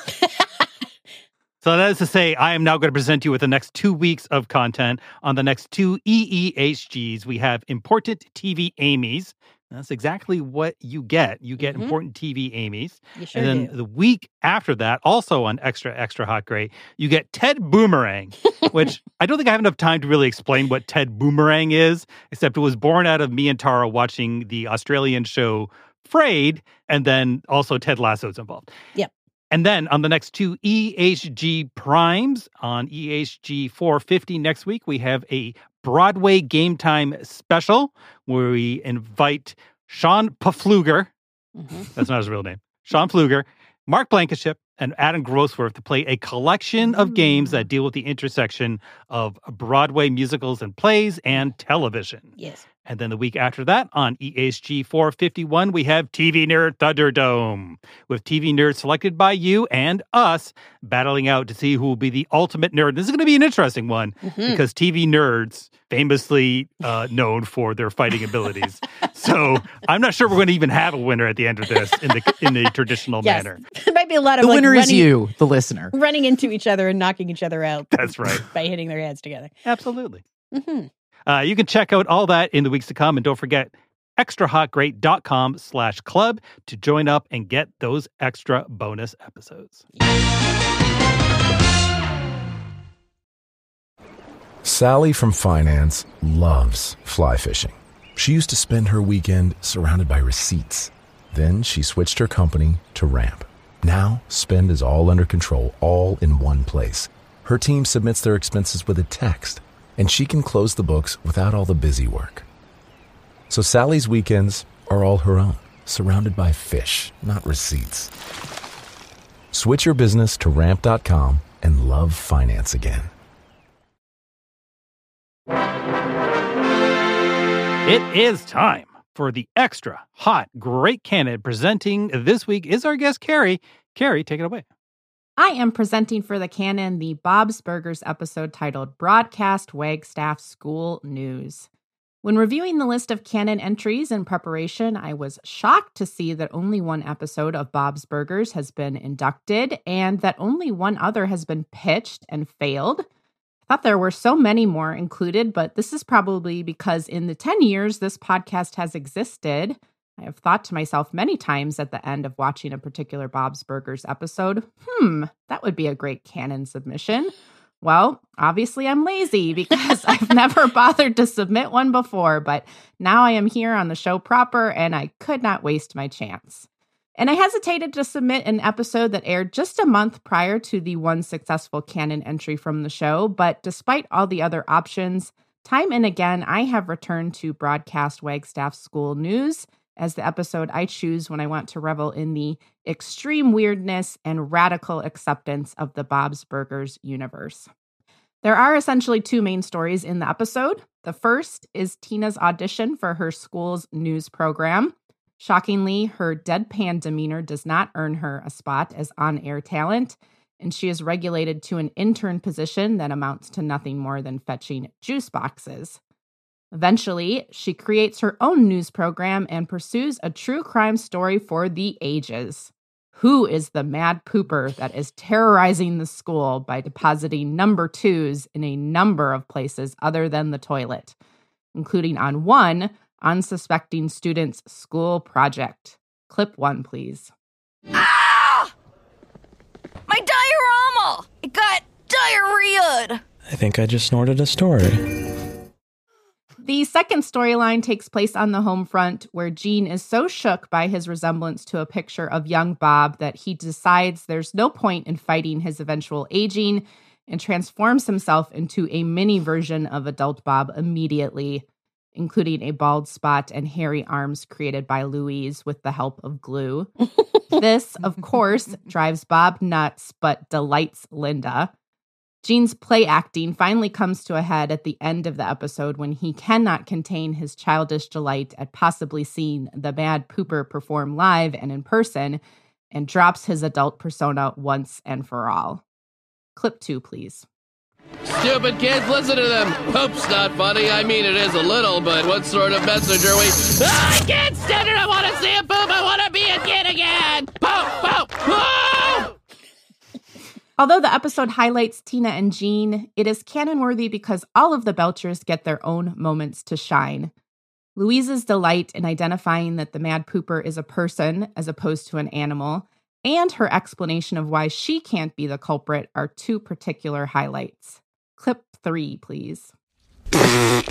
So that is to say, I am now going to present you with the next 2 weeks of content. On the next 2 EEHGs, we have Important TV Amy's. That's exactly what you get. You get Important TV Amy's. You sure and then the week after that, also on Extra Hot Great, you get Ted Boomerang, which I don't think I have enough time to really explain what Ted Boomerang is, except it was born out of me and Tara watching the Australian show Frayed, and then also Ted Lasso's involved. Yep. And then on the next 2 EHG Primes, on EHG 450 next week, we have a Broadway Game Time special where we invite Sean Pfluger. That's not his real name. Sean Pfluger, Mark Blankenship, and Adam Grossworth to play a collection of games that deal with the intersection of Broadway musicals and plays and television. Yes. And then the week after that, on EHG 451, we have TV Nerd Thunderdome, with TV nerds selected by you and us battling out to see who will be the ultimate nerd. This is going to be an interesting one because TV nerds famously known for their fighting abilities. So I'm not sure we're going to even have a winner at the end of this in the traditional manner. There might be a lot of the winner is you, the listener, running into each other and knocking each other out. That's right. By hitting their heads together. Absolutely. You can check out all that in the weeks to come. And don't forget, extrahotgreat.com/club to join up and get those extra bonus episodes. Sally from finance loves fly fishing. She used to spend her weekend surrounded by receipts. Then she switched her company to Ramp. Now, spend is all under control, all in one place. Her team submits their expenses with a text, and she can close the books without all the busy work. So Sally's weekends are all her own, surrounded by fish, not receipts. Switch your business to Ramp.com and love finance again. It is time for the extra hot, great canon. Presenting this week is our guest, Carrie. Carrie, take it away. I am presenting for the canon the Bob's Burgers episode titled Broadcast Wagstaff School News. When reviewing the list of canon entries in preparation, I was shocked to see that only one episode of Bob's Burgers has been inducted and that only one other has been pitched and failed. I thought there were so many more included, but this is probably because in the 10 years this podcast has existed, I have thought to myself many times at the end of watching a particular Bob's Burgers episode, that would be a great canon submission. Well, obviously I'm lazy because I've never bothered to submit one before, but now I am here on the show proper and I could not waste my chance. And I hesitated to submit an episode that aired just a month prior to the one successful canon entry from the show, but despite all the other options, time and again I have returned to Broadcast Wagstaff School News as the episode I choose when I want to revel in the extreme weirdness and radical acceptance of the Bob's Burgers universe. There are essentially two main stories in the episode. The first is Tina's audition for her school's news program. Shockingly, her deadpan demeanor does not earn her a spot as on-air talent, and she is regulated to an intern position that amounts to nothing more than fetching juice boxes. Eventually, she creates her own news program and pursues a true crime story for the ages. Who is the mad pooper that is terrorizing the school by depositing number 2s in a number of places other than the toilet, including on one unsuspecting student's school project? Clip 1, please. Ah! My diorama! It got diarrheaed! I think I just snorted a story. The second storyline takes place on the home front, where Gene is so shook by his resemblance to a picture of young Bob that he decides there's no point in fighting his eventual aging and transforms himself into a mini version of adult Bob immediately, including a bald spot and hairy arms created by Louise with the help of glue. This, of course, drives Bob nuts but delights Linda. Gene's play acting finally comes to a head at the end of the episode when he cannot contain his childish delight at possibly seeing the mad pooper perform live and in person and drops his adult persona once and for all. Clip 2, please. Stupid kids, listen to them. Poop's not funny. I mean, it is a little, but what sort of message are we? I can't stand it. I want to see a poop. I want to be a kid again. Poop, poop, poop. Although the episode highlights Tina and Gene, it is canon-worthy because all of the Belchers get their own moments to shine. Louise's delight in identifying that the mad pooper is a person as opposed to an animal, and her explanation of why she can't be the culprit are two particular highlights. Clip 3, please. What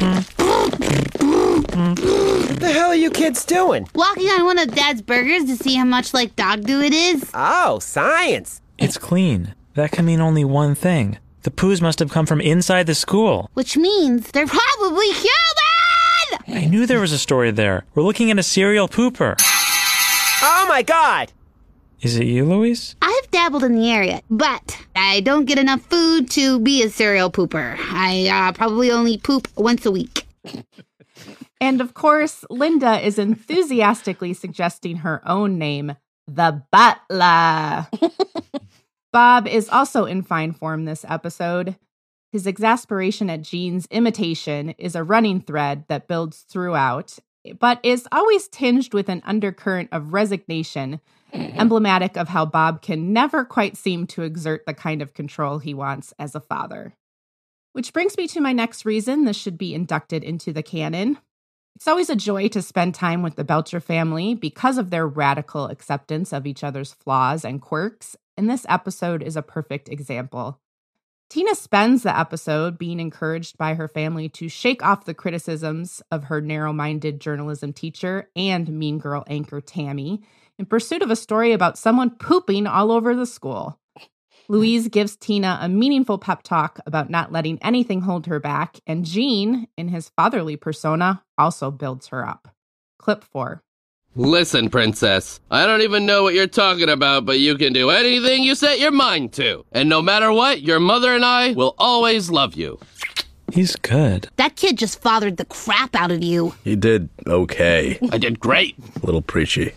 the hell are you kids doing? Walking on one of Dad's burgers to see how much like dog do it is. Oh, science. It's clean. That can mean only one thing. The poos must have come from inside the school. Which means they're probably human! I knew there was a story there. We're looking at a serial pooper. Oh my God! Is it you, Louise? I've dabbled in the area, but I don't get enough food to be a serial pooper. I probably only poop once a week. And of course, Linda is enthusiastically suggesting her own name, the Butler. Bob is also in fine form this episode. His exasperation at Gene's imitation is a running thread that builds throughout, but is always tinged with an undercurrent of resignation, emblematic of how Bob can never quite seem to exert the kind of control he wants as a father. Which brings me to my next reason this should be inducted into the canon. It's always a joy to spend time with the Belcher family because of their radical acceptance of each other's flaws and quirks, and this episode is a perfect example. Tina spends the episode being encouraged by her family to shake off the criticisms of her narrow-minded journalism teacher and mean girl anchor Tammy in pursuit of a story about someone pooping all over the school. Louise gives Tina a meaningful pep talk about not letting anything hold her back, and Gene, in his fatherly persona, also builds her up. Clip 4. Listen, princess, I don't even know what you're talking about, but you can do anything you set your mind to. And no matter what, your mother and I will always love you. He's good. That kid just fathered the crap out of you. He did okay. I did great. A little preachy.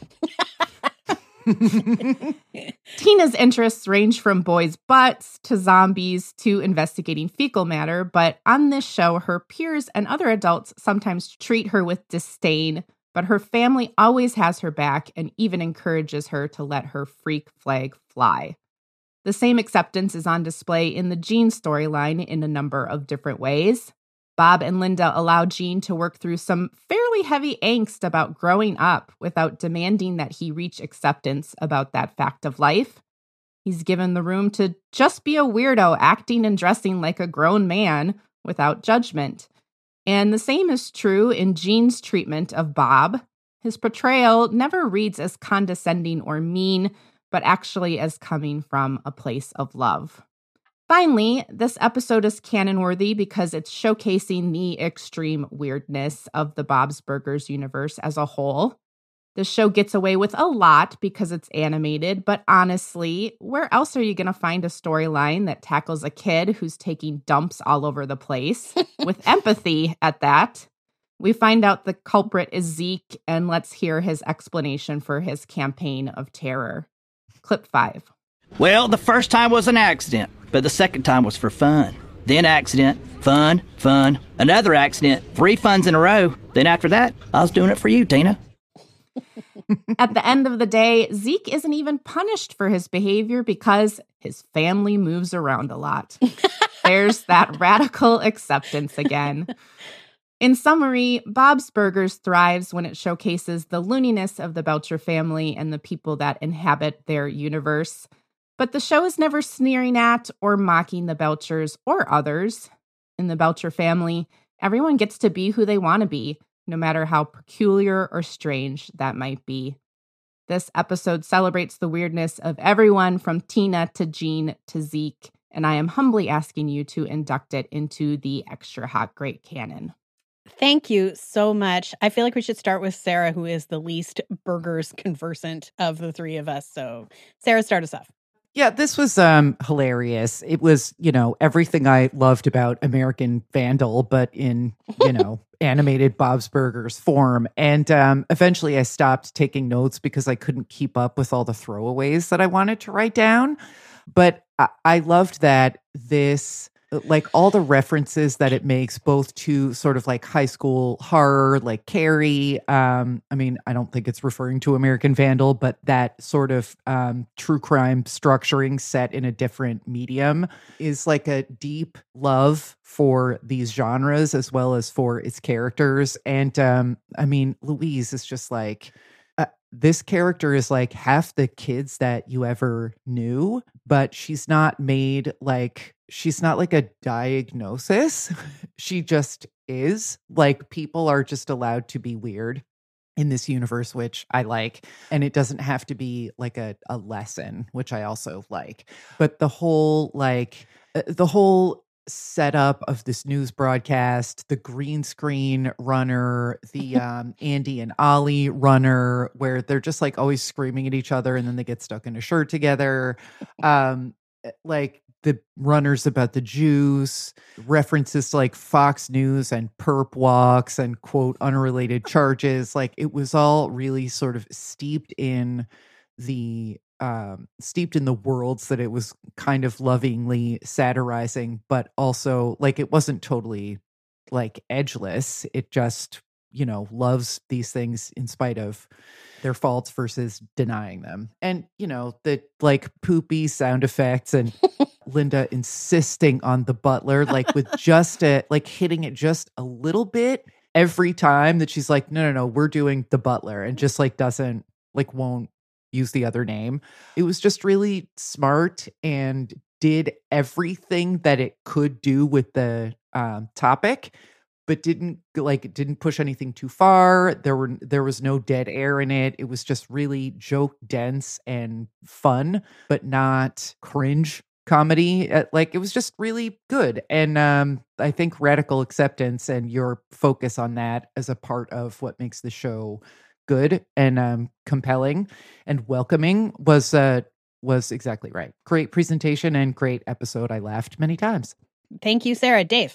Tina's interests range from boys' butts to zombies to investigating fecal matter, but on this show, her peers and other adults sometimes treat her with disdain, but her family always has her back and even encourages her to let her freak flag fly. The same acceptance is on display in the Jean storyline in a number of different ways. Bob and Linda allow Gene to work through some fairly heavy angst about growing up without demanding that he reach acceptance about that fact of life. He's given the room to just be a weirdo, acting and dressing like a grown man without judgment. And the same is true in Gene's treatment of Bob. His portrayal never reads as condescending or mean, but actually as coming from a place of love. Finally, this episode is canon-worthy because it's showcasing the extreme weirdness of the Bob's Burgers universe as a whole. The show gets away with a lot because it's animated, but honestly, where else are you going to find a storyline that tackles a kid who's taking dumps all over the place, with empathy at that? We find out the culprit is Zeke, and let's hear his explanation for his campaign of terror. Clip 5. Well, the first time was an accident, but the second time was for fun. Then accident, fun, another accident, 3 funs in a row. Then after that, I was doing it for you, Tina. At the end of the day, Zeke isn't even punished for his behavior because his family moves around a lot. There's that radical acceptance again. In summary, Bob's Burgers thrives when it showcases the looniness of the Belcher family and the people that inhabit their universe. But the show is never sneering at or mocking the Belchers or others. In the Belcher family, everyone gets to be who they want to be, no matter how peculiar or strange that might be. This episode celebrates the weirdness of everyone from Tina to Gene to Zeke, and I am humbly asking you to induct it into the Extra Hot Great canon. Thank you so much. I feel like we should start with Sarah, who is the least burgers conversant of the three of us. So, Sarah, start us off. Yeah, this was hilarious. It was, everything I loved about American Vandal, but in, animated Bob's Burgers form. And eventually I stopped taking notes because I couldn't keep up with all the throwaways that I wanted to write down. But I loved that this, like all the references that it makes both to sort of like high school horror, like Carrie. I don't think it's referring to American Vandal, but that sort of true crime structuring set in a different medium is like a deep love for these genres as well as for its characters. And Louise is just like, this character is like half the kids that you ever knew, but she's not like a diagnosis. She just is. Like, people are just allowed to be weird in this universe, which I like. And it doesn't have to be like a lesson, which I also like. But the whole setup of this news broadcast, the green screen runner, the Andy and Ollie runner, where they're just like always screaming at each other and then they get stuck in a shirt together. Like the runners about the juice, references to like Fox News and perp walks and quote unrelated charges. Like it was all really sort of steeped in the worlds that it was kind of lovingly satirizing, but also like it wasn't totally like edgeless. It just, loves these things in spite of their faults versus denying them. And, the like poopy sound effects and Linda insisting on the butler, like with just hitting it just a little bit every time that she's like, no, we're doing the butler, and just like won't use the other name. It was just really smart and did everything that it could do with the topic, but didn't push anything too far. There was no dead air in it. It was just really joke dense and fun, but not cringe comedy. Like it was just really good. And I think radical acceptance and your focus on that as a part of what makes the show good and compelling and welcoming was exactly right. Great presentation and great episode. I laughed many times. Thank you, Sarah. Dave.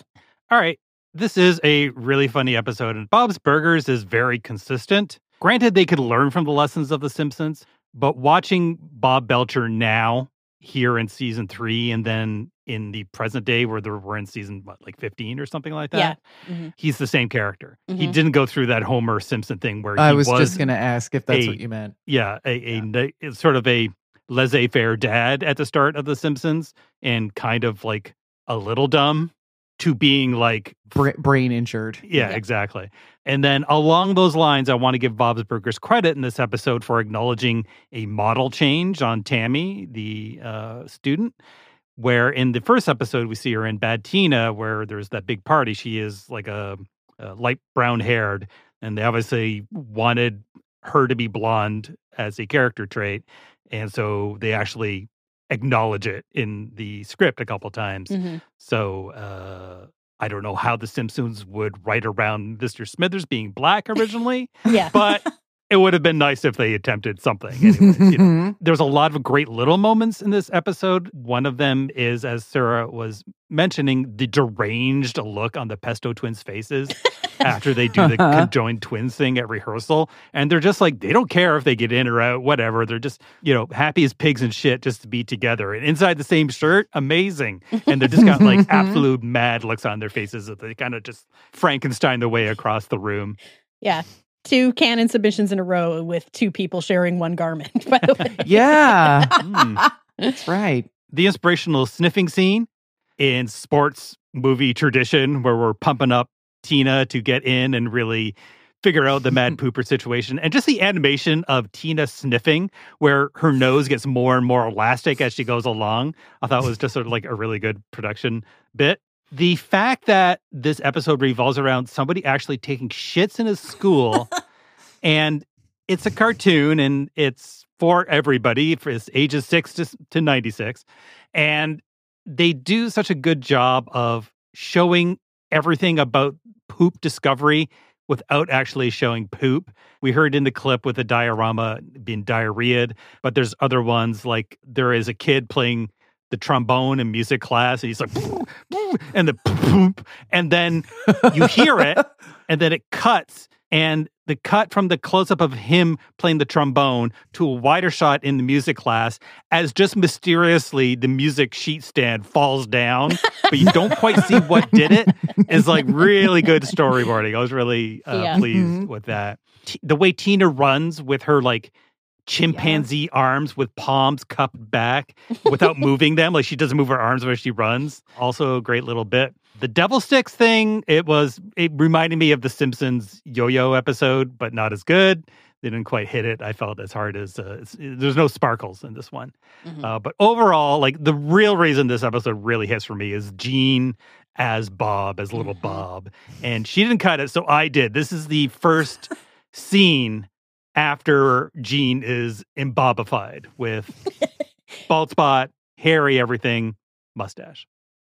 All right. This is a really funny episode, and Bob's Burgers is very consistent. Granted, they could learn from the lessons of The Simpsons, but watching Bob Belcher now, here in season 3, and then in the present day where we're in season, 15 or something like that? Yeah. Mm-hmm. He's the same character. Mm-hmm. He didn't go through that Homer Simpson thing where I was just going to ask if that's what you meant. Yeah, a sort of a laissez-faire dad at the start of The Simpsons, and kind of like a little dumb, to being like brain injured. Yeah, exactly. And then along those lines, I want to give Bob's Burgers credit in this episode for acknowledging a model change on Tammy, the student, where in the first episode, we see her in Bad Tina, where there's that big party. She is like a light brown haired, and they obviously wanted her to be blonde as a character trait. And so they actually acknowledge it in the script a couple times. Mm-hmm. So I don't know how The Simpsons would write around Mr. Smithers being black originally, but it would have been nice if they attempted something. Anyways, there's a lot of great little moments in this episode. One of them is, as Sarah was mentioning, the deranged look on the Pesto twins' faces after they do the conjoined twins thing at rehearsal. And they're just like, they don't care if they get in or out, whatever. They're just, happy as pigs and shit just to be together. And inside the same shirt, amazing. And they're just got like absolute mad looks on their faces that they kind of just Frankenstein their way across the room. Yeah. 2 canon submissions in a row with 2 people sharing one garment, by the way. Yeah. That's right. The inspirational sniffing scene in sports movie tradition, where we're pumping up Tina to get in and really figure out the Mad Pooper situation. And just the animation of Tina sniffing, where her nose gets more and more elastic as she goes along, I thought was just sort of like a really good production bit. The fact that this episode revolves around somebody actually taking shits in his school, and it's a cartoon, and it's for everybody, for ages 6 to 96, and they do such a good job of showing everything about poop discovery without actually showing poop. We heard in the clip with the diorama being diarrheaed, but there's other ones, like there is a kid playing the trombone in music class, and he's like, and the poop, and then you hear it, and then it cuts, and the cut from the close-up of him playing the trombone to a wider shot in the music class as just mysteriously the music sheet stand falls down, but you don't quite see what did it, is like really good storyboarding. I was really pleased with that. The way Tina runs with her like chimpanzee arms with palms cupped back without moving them. Like she doesn't move her arms when she runs. Also a great little bit. The devil sticks thing, it reminded me of the Simpsons yo-yo episode, but not as good. They didn't quite hit it. I felt as hard as, there's no sparkles in this one. Mm-hmm. But overall, like the real reason this episode really hits for me is Gene as Bob, as little Bob. And she didn't cut it, so I did. This is the first scene after Gene is embobified with bald spot, hairy everything, mustache.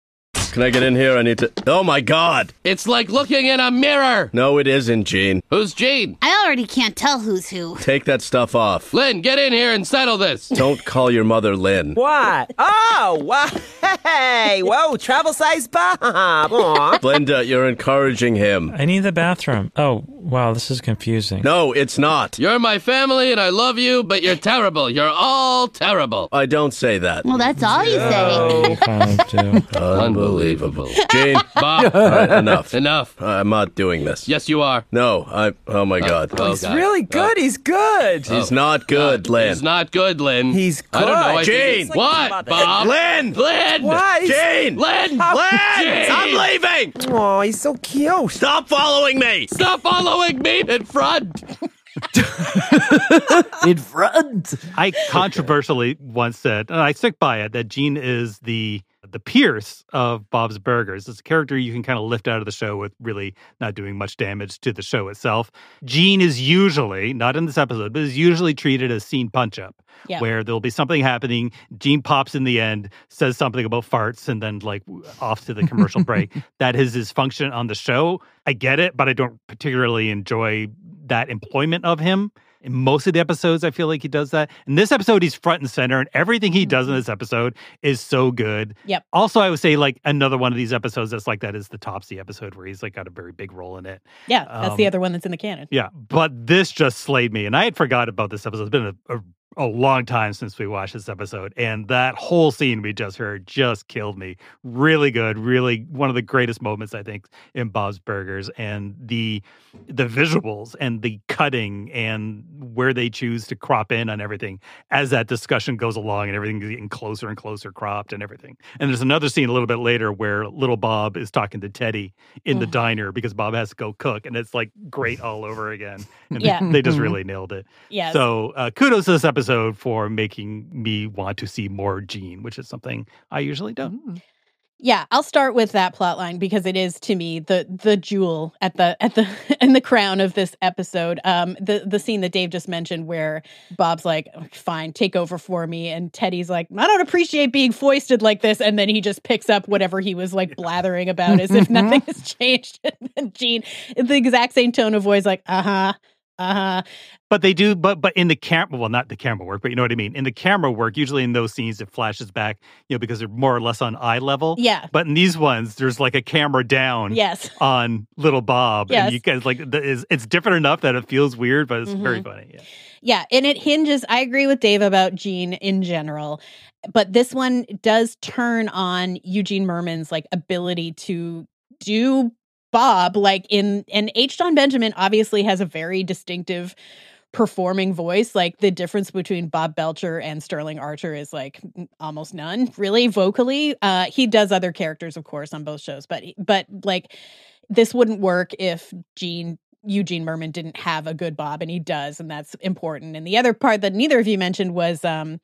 Can I get in here? I need to... Oh, my God! It's like looking in a mirror! No, it isn't, Gene. Who's Gene? I already can't tell who's who. Take that stuff off. Lynn, get in here and settle this. Don't call your mother Lynn. What? Oh, wow. Hey, whoa, travel-sized Bob. Linda, you're encouraging him. I need the bathroom. Oh, wow, this is confusing. No, it's not. You're my family and I love you, but you're terrible. You're all terrible. I don't say that. Well, that's all you say. I kind of do. Unbelievable. Gene. Bob. All right, enough. Enough. I'm not doing this. Yes, you are. No, oh my God. He's really good. He's good. He's not good, Lynn. He's not good, Lynn. He's good. I don't know. Gene. What, Bob? Lynn. Lynn. What? Gene. Lynn. Lynn. Gene. I'm leaving. Oh, he's so cute. Stop following me. Stop following me in front. In front. I controversially once said, and I stick by it, that Gene is the Pierce of Bob's Burgers. It's a character you can kind of lift out of the show with really not doing much damage to the show itself. Gene is usually, not in this episode, but is usually treated as scene punch-up, where there'll be something happening, Gene pops in the end, says something about farts, and then like off to the commercial break. That is his function on the show. I get it, but I don't particularly enjoy that employment of him. In most of the episodes, I feel like he does that. In this episode, he's front and center, and everything he does in this episode is so good. Yep. Also, I would say like another one of these episodes that's like that is the Topsy episode where he's like got a very big role in it. Yeah, that's the other one that's in the canon. Yeah, but this just slayed me, and I had forgot about this episode. It's been a long time since we watched this episode, and that whole scene we just heard just killed me. Really good, really one of the greatest moments I think in Bob's Burgers, and the visuals and the cutting and where they choose to crop in on everything as that discussion goes along, and everything's getting closer and closer cropped and everything. And there's another scene a little bit later where little Bob is talking to Teddy in the diner because Bob has to go cook, and it's like great all over again. And they just really nailed it. Yes. So kudos to this episode for making me want to see more Gene, which is something I usually don't. Yeah, I'll start with that plot line because it is to me the jewel at the in the crown of this episode. The scene that Dave just mentioned where Bob's like, "Fine, take over for me," and Teddy's like, "I don't appreciate being foisted like this," and then he just picks up whatever he was like blathering about as if nothing has changed. And Gene, in the exact same tone of voice, like, But they do, but in the camera, well, not the camera work, but you know what I mean? In the camera work, usually in those scenes, it flashes back, because they're more or less on eye level. Yeah. But in these ones, there's like a camera down on little Bob. Yes. And you guys, like, it's different enough that it feels weird, but it's very funny. Yeah. Yeah, and it hinges, I agree with Dave about Gene in general, but this one does turn on Eugene Mirman's like ability to do Bob, like and H. Jon Benjamin obviously has a very distinctive performing voice. Like the difference between Bob Belcher and Sterling Archer is like almost none, really, vocally. He does other characters, of course, on both shows, but like this wouldn't work if Eugene Mirman didn't have a good Bob, and he does, and that's important. And the other part that neither of you mentioned was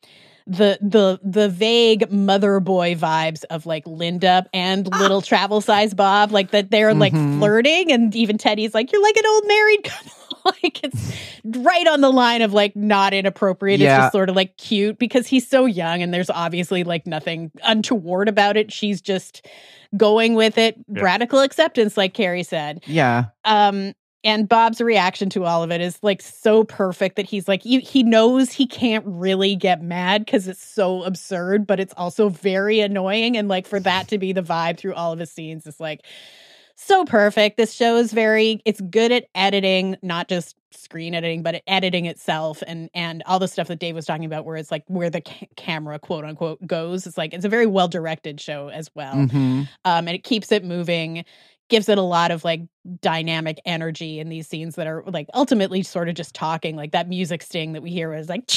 the vague mother boy vibes of like Linda and little travel size Bob, like that they're like flirting, and even Teddy's like, "You're like an old married couple." Like it's right on the line of like not inappropriate. It's just sort of like cute because he's so young and there's obviously like nothing untoward about it. She's just going with it. Yeah. Radical acceptance, like Carrie said. Yeah. And Bob's reaction to all of it is like so perfect that he's like, he knows he can't really get mad because it's so absurd, but it's also very annoying. And like for that to be the vibe through all of his scenes is like so perfect. This show is it's good at editing, not just screen editing, but at editing itself and all the stuff that Dave was talking about where it's like where the camera quote unquote goes. It's like, it's a very well directed show as well. And it keeps it moving, gives it a lot of like dynamic energy in these scenes that are like ultimately sort of just talking. Like that music sting that we hear is like,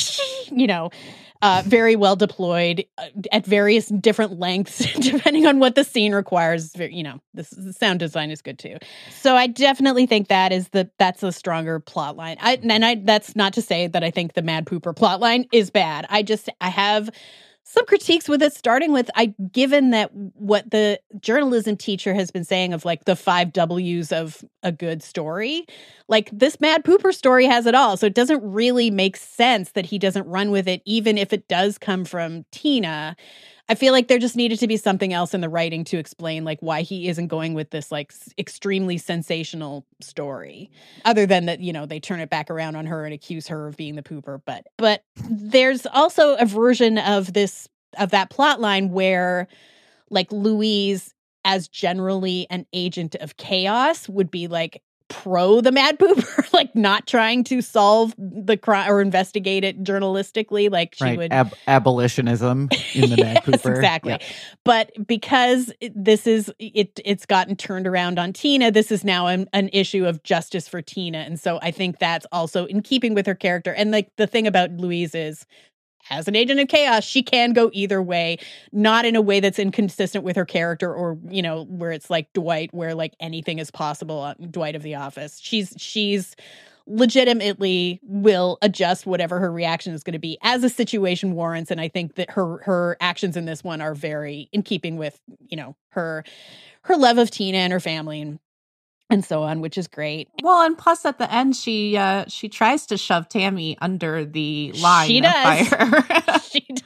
very well deployed at various different lengths, depending on what the scene requires. The sound design is good too. So I definitely think that's a stronger plot line. That's not to say that I think the Mad Pooper plot line is bad. I have some critiques with it, starting with, given that what the journalism teacher has been saying of like the 5 W's of a good story, like this Mad Pooper story has it all. So it doesn't really make sense that he doesn't run with it, even if it does come from Tina. I feel like there just needed to be something else in the writing to explain like why he isn't going with this like extremely sensational story, other than that, they turn it back around on her and accuse her of being the pooper. But there's also a version of that plot line where like Louise, as generally an agent of chaos, would be like pro the Mad Pooper, like not trying to solve the crime or investigate it journalistically, like she would abolitionism in the Mad Pooper. Exactly. Yeah. But because this is it's gotten turned around on Tina, this is now an issue of justice for Tina, and so I think that's also in keeping with her character. And like the thing about Louise is, as an agent of chaos, she can go either way, not in a way that's inconsistent with her character or, where it's like Dwight, where like anything is possible, Dwight of The Office. She's legitimately will adjust whatever her reaction is going to be as a situation warrants. And I think that her actions in this one are very in keeping with, her love of Tina and her family and so on, which is great. Well, and plus at the end, she tries to shove Tammy under the line of fire. She does.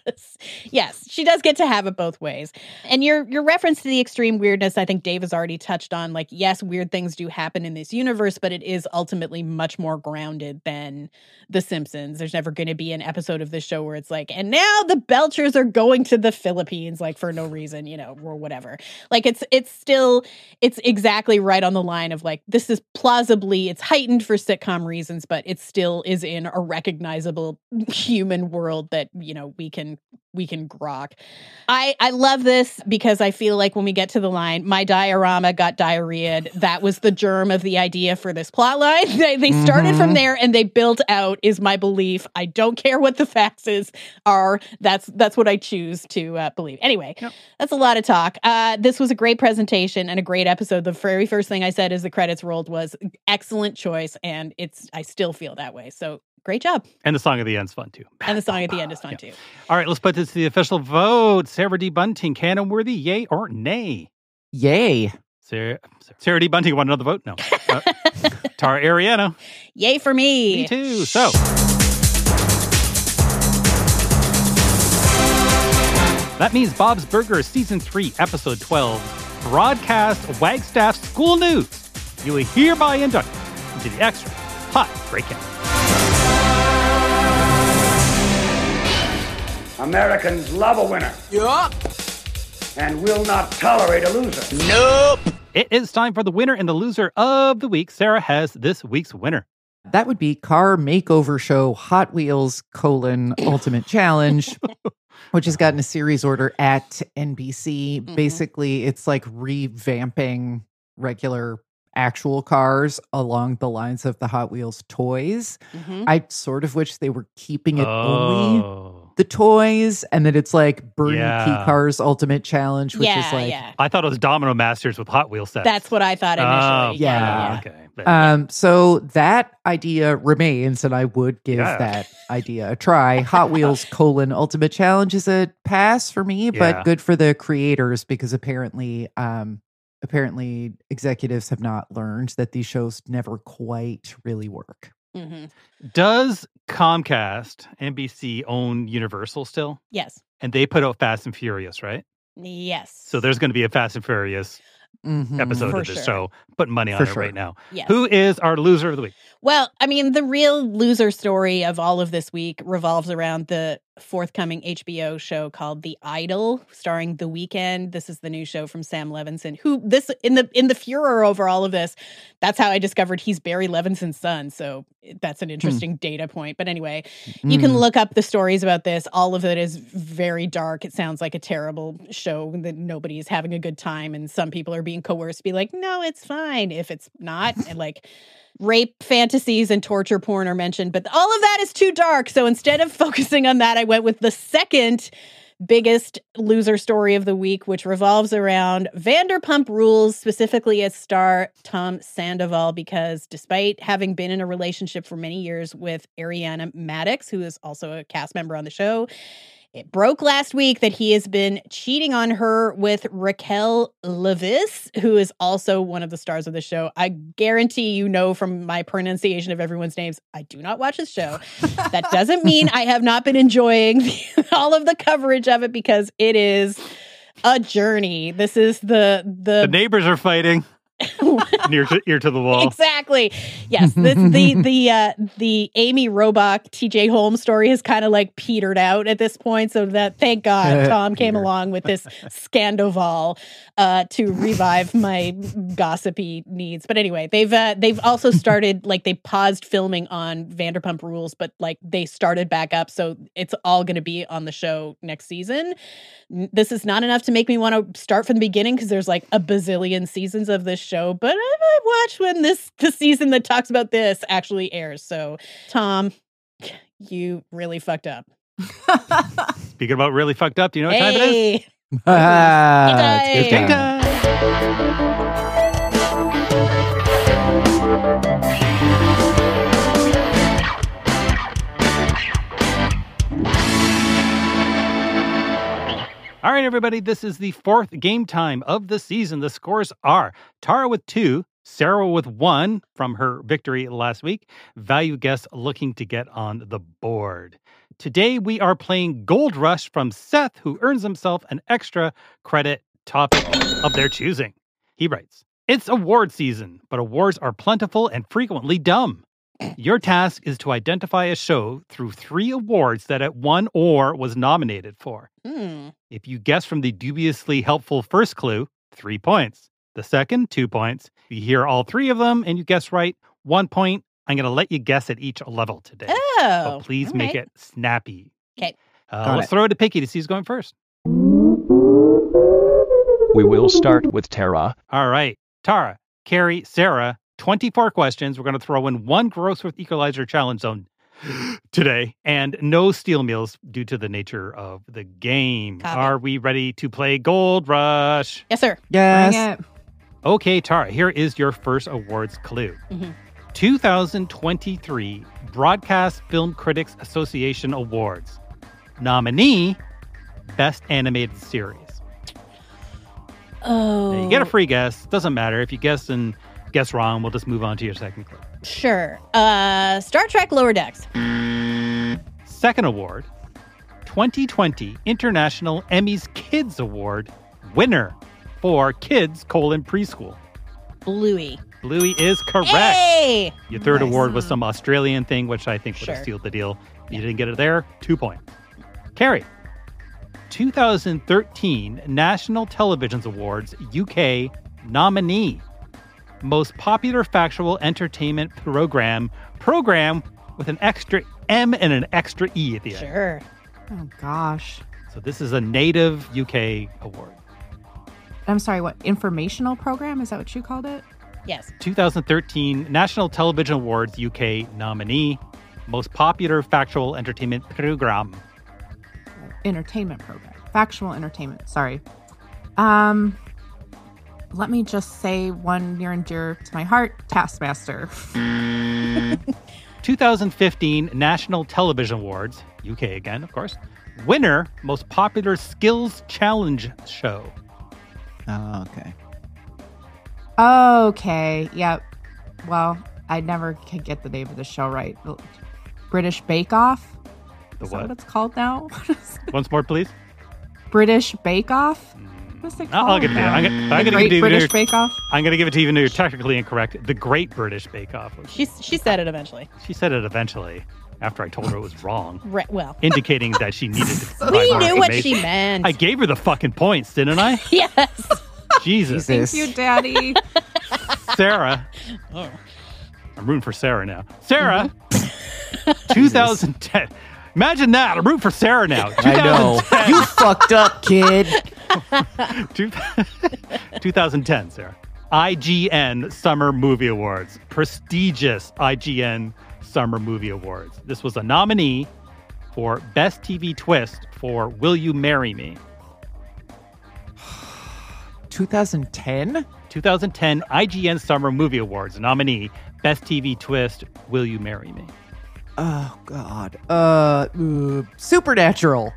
Yes, she does get to have it both ways. And your reference to the extreme weirdness, I think Dave has already touched on. Like, yes, weird things do happen in this universe, but it is ultimately much more grounded than The Simpsons. There's never going to be an episode of this show where it's like, and now the Belchers are going to the Philippines, like for no reason, or whatever. Like it's exactly right on the line of like, this is plausibly, it's heightened for sitcom reasons, but it still is in a recognizable human world that, we can grok. I love this because I feel like when we get to the line, my diorama got diarrheaed, that was the germ of the idea for this plot line. They started from there and they built out, is my belief. I don't care what the facts are. That's what I choose to believe. Anyway, That's a lot of talk. This was a great presentation and a great episode. The very first thing I said as the credits rolled was excellent choice, and I still feel that way. So great job. And the song at the end's fun, too. And the song at the end is fun, too. All right, let's put this to the official vote. Sarah D. Bunting, canon-worthy, yay or nay? Yay. Sarah D. Bunting, want another vote? No. Tara Ariano. Yay for me. Me too. So. That means Bob's Burgers Season 3, Episode 12, Broadcast Wagstaff School News. You are hereby inducted into the extra hot break-in. Americans love a winner. Yup. And will not tolerate a loser. Nope. It is time for the winner and the loser of the week. Sarah has this week's winner. That would be Car Makeover Show Hot Wheels: Ultimate Challenge, which has gotten a series order at NBC. Mm-hmm. Basically, it's like revamping regular actual cars along the lines of the Hot Wheels toys. Mm-hmm. I sort of wish they were keeping it only the toys, and that it's like Bernie P. Carr's Ultimate Challenge, which is like... Yeah. I thought it was Domino Masters with Hot Wheel sets. That's what I thought initially. Yeah. Okay. So that idea remains, and I would give that idea a try. Hot Wheels: Ultimate Challenge is a pass for me, but good for the creators, because apparently executives have not learned that these shows never quite really work. Mm-hmm. Does Comcast, NBC, own Universal still? Yes. And they put out Fast and Furious, right? Yes. So there's going to be a Fast and Furious episode for of this sure. show. Putting money on it right now. Yes. Who is our loser of the week? Well, I mean, the real loser story of all of this week revolves around the forthcoming HBO show called The Idol, starring The Weeknd. This is the new show from Sam Levinson, who in the furor over all of this, that's how I discovered he's Barry Levinson's son. So that's an interesting data point. But anyway, you can look up the stories about this. All of it is very dark. It sounds like a terrible show that nobody is having a good time, and some people are being coerced to be like, no, it's fine if it's not. And like rape fantasies and torture porn are mentioned, but all of that is too dark. So instead of focusing on that, I went with the second biggest loser story of the week, which revolves around Vanderpump Rules, specifically its star Tom Sandoval, because despite having been in a relationship for many years with Ariana Madix, who is also a cast member on the show, it broke last week that he has been cheating on her with Raquel Leviss, who is also one of the stars of the show. I guarantee you know from my pronunciation of everyone's names, I do not watch this show. That doesn't mean I have not been enjoying all of the coverage of it, because it is a journey. This is the neighbors are fighting. Ear to the wall. Exactly. Yes. The Amy Robach, TJ Holmes story has kind of like petered out at this point. So that, thank God, Tom came along with this Scandoval to revive my gossipy needs. But anyway, they've also started, like, they paused filming on Vanderpump Rules, but like they started back up. So it's all going to be on the show next season. This is not enough to make me want to start from the beginning, because there's like a bazillion seasons of this show, but I might watch when the season that talks about this actually airs. So, Tom, you really fucked up. Speaking about really fucked up, do you know what time it is? It's game time. All right, everybody, this is the fourth game time of the season. The scores are Tara with 2, Sarah with 1 from her victory last week. Value guess looking to get on the board. Today we are playing Gold Rush from Seth, who earns himself an extra credit topic of their choosing. He writes, it's award season, but awards are plentiful and frequently dumb. Your task is to identify a show through 3 awards that it won or was nominated for. If you guess from the dubiously helpful first clue, 3 points. The second, 2 points. If you hear all 3 of them and you guess right, 1 point. I'm going to let you guess at each level today. Oh, but please make it snappy. Okay. Let's throw it to Picky to see who's going first. We will start with Tara. All right. Tara, Carrie, Sarah, 24 questions. We're going to throw in 1 Gross with Equalizer challenge zone today and no steel meals due to the nature of the game. Are we ready to play Gold Rush? Yes, sir. Yes. Okay, Tara, here is your first awards clue. 2023 Broadcast Film Critics Association Awards. Nominee, Best Animated Series. Oh. Now, you get a free guess. Doesn't matter. If you guess and guess wrong, we'll just move on to your second clue. Sure. Star Trek Lower Decks. Second award, 2020 International Emmys Kids Award winner for Kids: Preschool. Bluey. Bluey is correct. Hey! Your third award was some Australian thing, which I think would have sealed the deal. You didn't get it there. 2 points. Carrie. 2013 National Television Awards UK nominee. Most popular factual entertainment program with an extra M and an extra E at the end. Sure. Oh, gosh. So this is a native UK award. I'm sorry, what? Informational program? Is that what you called it? Yes. 2013 National Television Awards UK nominee. Most popular factual entertainment program. Entertainment program. Factual entertainment. Sorry. Let me just say one near and dear to my heart, Taskmaster. 2015 National Television Awards, UK again, of course. Winner, most popular skills challenge show. Oh, okay. Okay. Yep. Well, I never can get the name of the show right. British Bake Off? The Is that what? what it's called now? Once more, please. British Bake Off? What's it called? I'll give it to you. I'm The going to give it to you. British Bake Off? I'm going to give it to you even though you're technically incorrect. The Great British Bake Off. She said it eventually. She said it eventually after I told her it was wrong. Right, well. Indicating that she needed to provide We more knew what she information. meant. I gave her the fucking points, didn't I? Yes. Jesus. Thank you, Daddy. Sarah. Oh. I'm rooting for Sarah now. Sarah, 2010. Imagine that. I'm rooting for Sarah now. I know. You fucked up, kid. 2010, Sarah. IGN Summer Movie Awards. Prestigious IGN Summer Movie Awards. This was a nominee for Best TV Twist for Will You Marry Me? 2010? 2010 IGN Summer Movie Awards. Nominee, Best TV Twist, Will You Marry Me? Oh, God. Supernatural.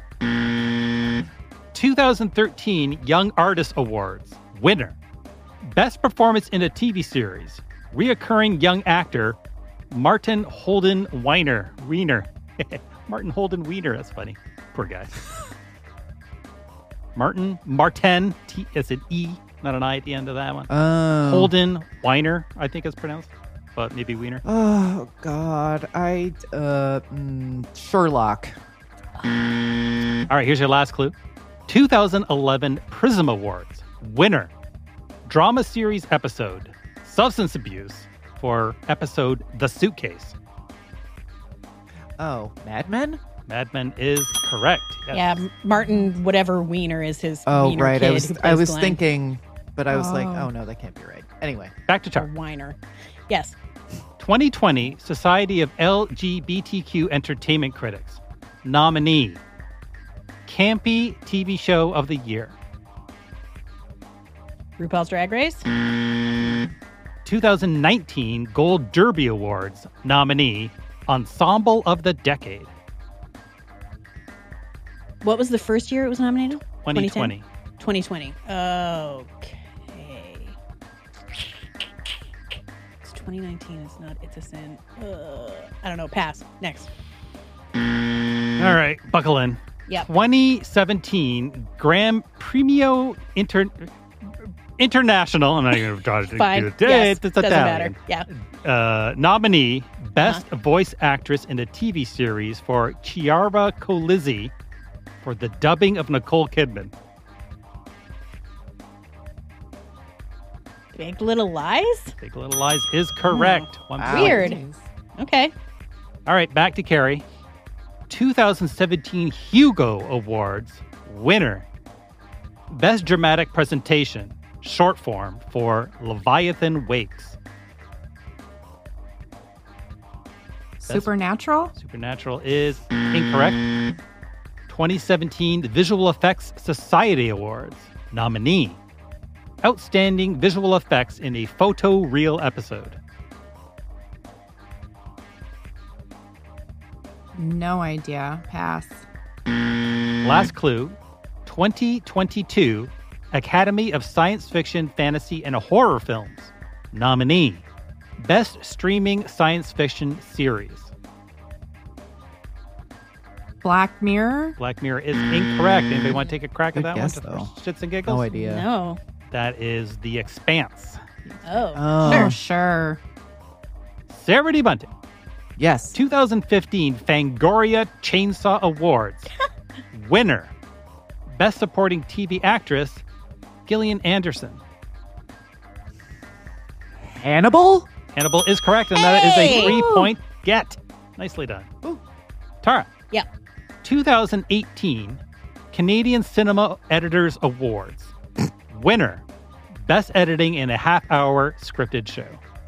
2013 Young Artist Awards. Winner. Best Performance in a TV Series. Reoccurring young actor, Martin Holden Weiner. Martin Holden Weiner. That's funny. Poor guy. Martin, it's an E, not an I at the end of that one. Holden Weiner, I think it's pronounced, but maybe Weiner. Oh, God. Sherlock. All right, here's your last clue. 2011 Prism Awards. Winner. Drama series episode. Substance abuse for episode The Suitcase. Oh, Mad Men? Mad Men is correct. Yes. Yeah, Martin, whatever Wiener is his Wiener right. kid I was Glenn. thinking, but I was like, oh, no, that can't be right. Anyway. Back to Char. Weiner. Yes. 2020 Society of LGBTQ Entertainment Critics. Nominee. Campy TV Show of the Year. RuPaul's Drag Race. 2019 Gold Derby Awards. Nominee. Ensemble of the Decade. What was the first year it was nominated? 2020. 2020. Okay. 2019 is not It's a Sin. I don't know. Pass. Next. All right, buckle in. Yep. 2017 Grand Premio International. I'm not even going to try to Fine. do it. Yes. It's Doesn't Italian. matter. Yeah. Nominee, Best Voice Actress in a TV Series for Chiara Colizzi for the dubbing of Nicole Kidman. Big Little Lies? Big Little Lies is correct. Weird. Okay. All right, back to Carrie. 2017 Hugo Awards winner. Best Dramatic Presentation, short form for Leviathan Wakes. Supernatural? Supernatural is incorrect. 2017 Visual Effects Society Awards nominee. Outstanding Visual Effects in a Photo-Real Episode. No idea. Pass. Last clue. 2022 Academy of Science Fiction, Fantasy, and Horror Films nominee. Best Streaming Science Fiction Series. Black Mirror? Black Mirror is incorrect. Anybody want to take a crack at Good that guess, one? though. For shits and giggles? No idea. No. That is The Expanse. Oh. Sure. Sarah D. Bunting. Yes. 2015 Fangoria Chainsaw Awards. Winner. Best Supporting TV Actress, Gillian Anderson. Hannibal? Hannibal is correct, and that is a 3-point get. Nicely done. Tara. Yeah. 2018 Canadian Cinema Editors Awards. Winner. Best Editing in a Half-Hour Scripted Show.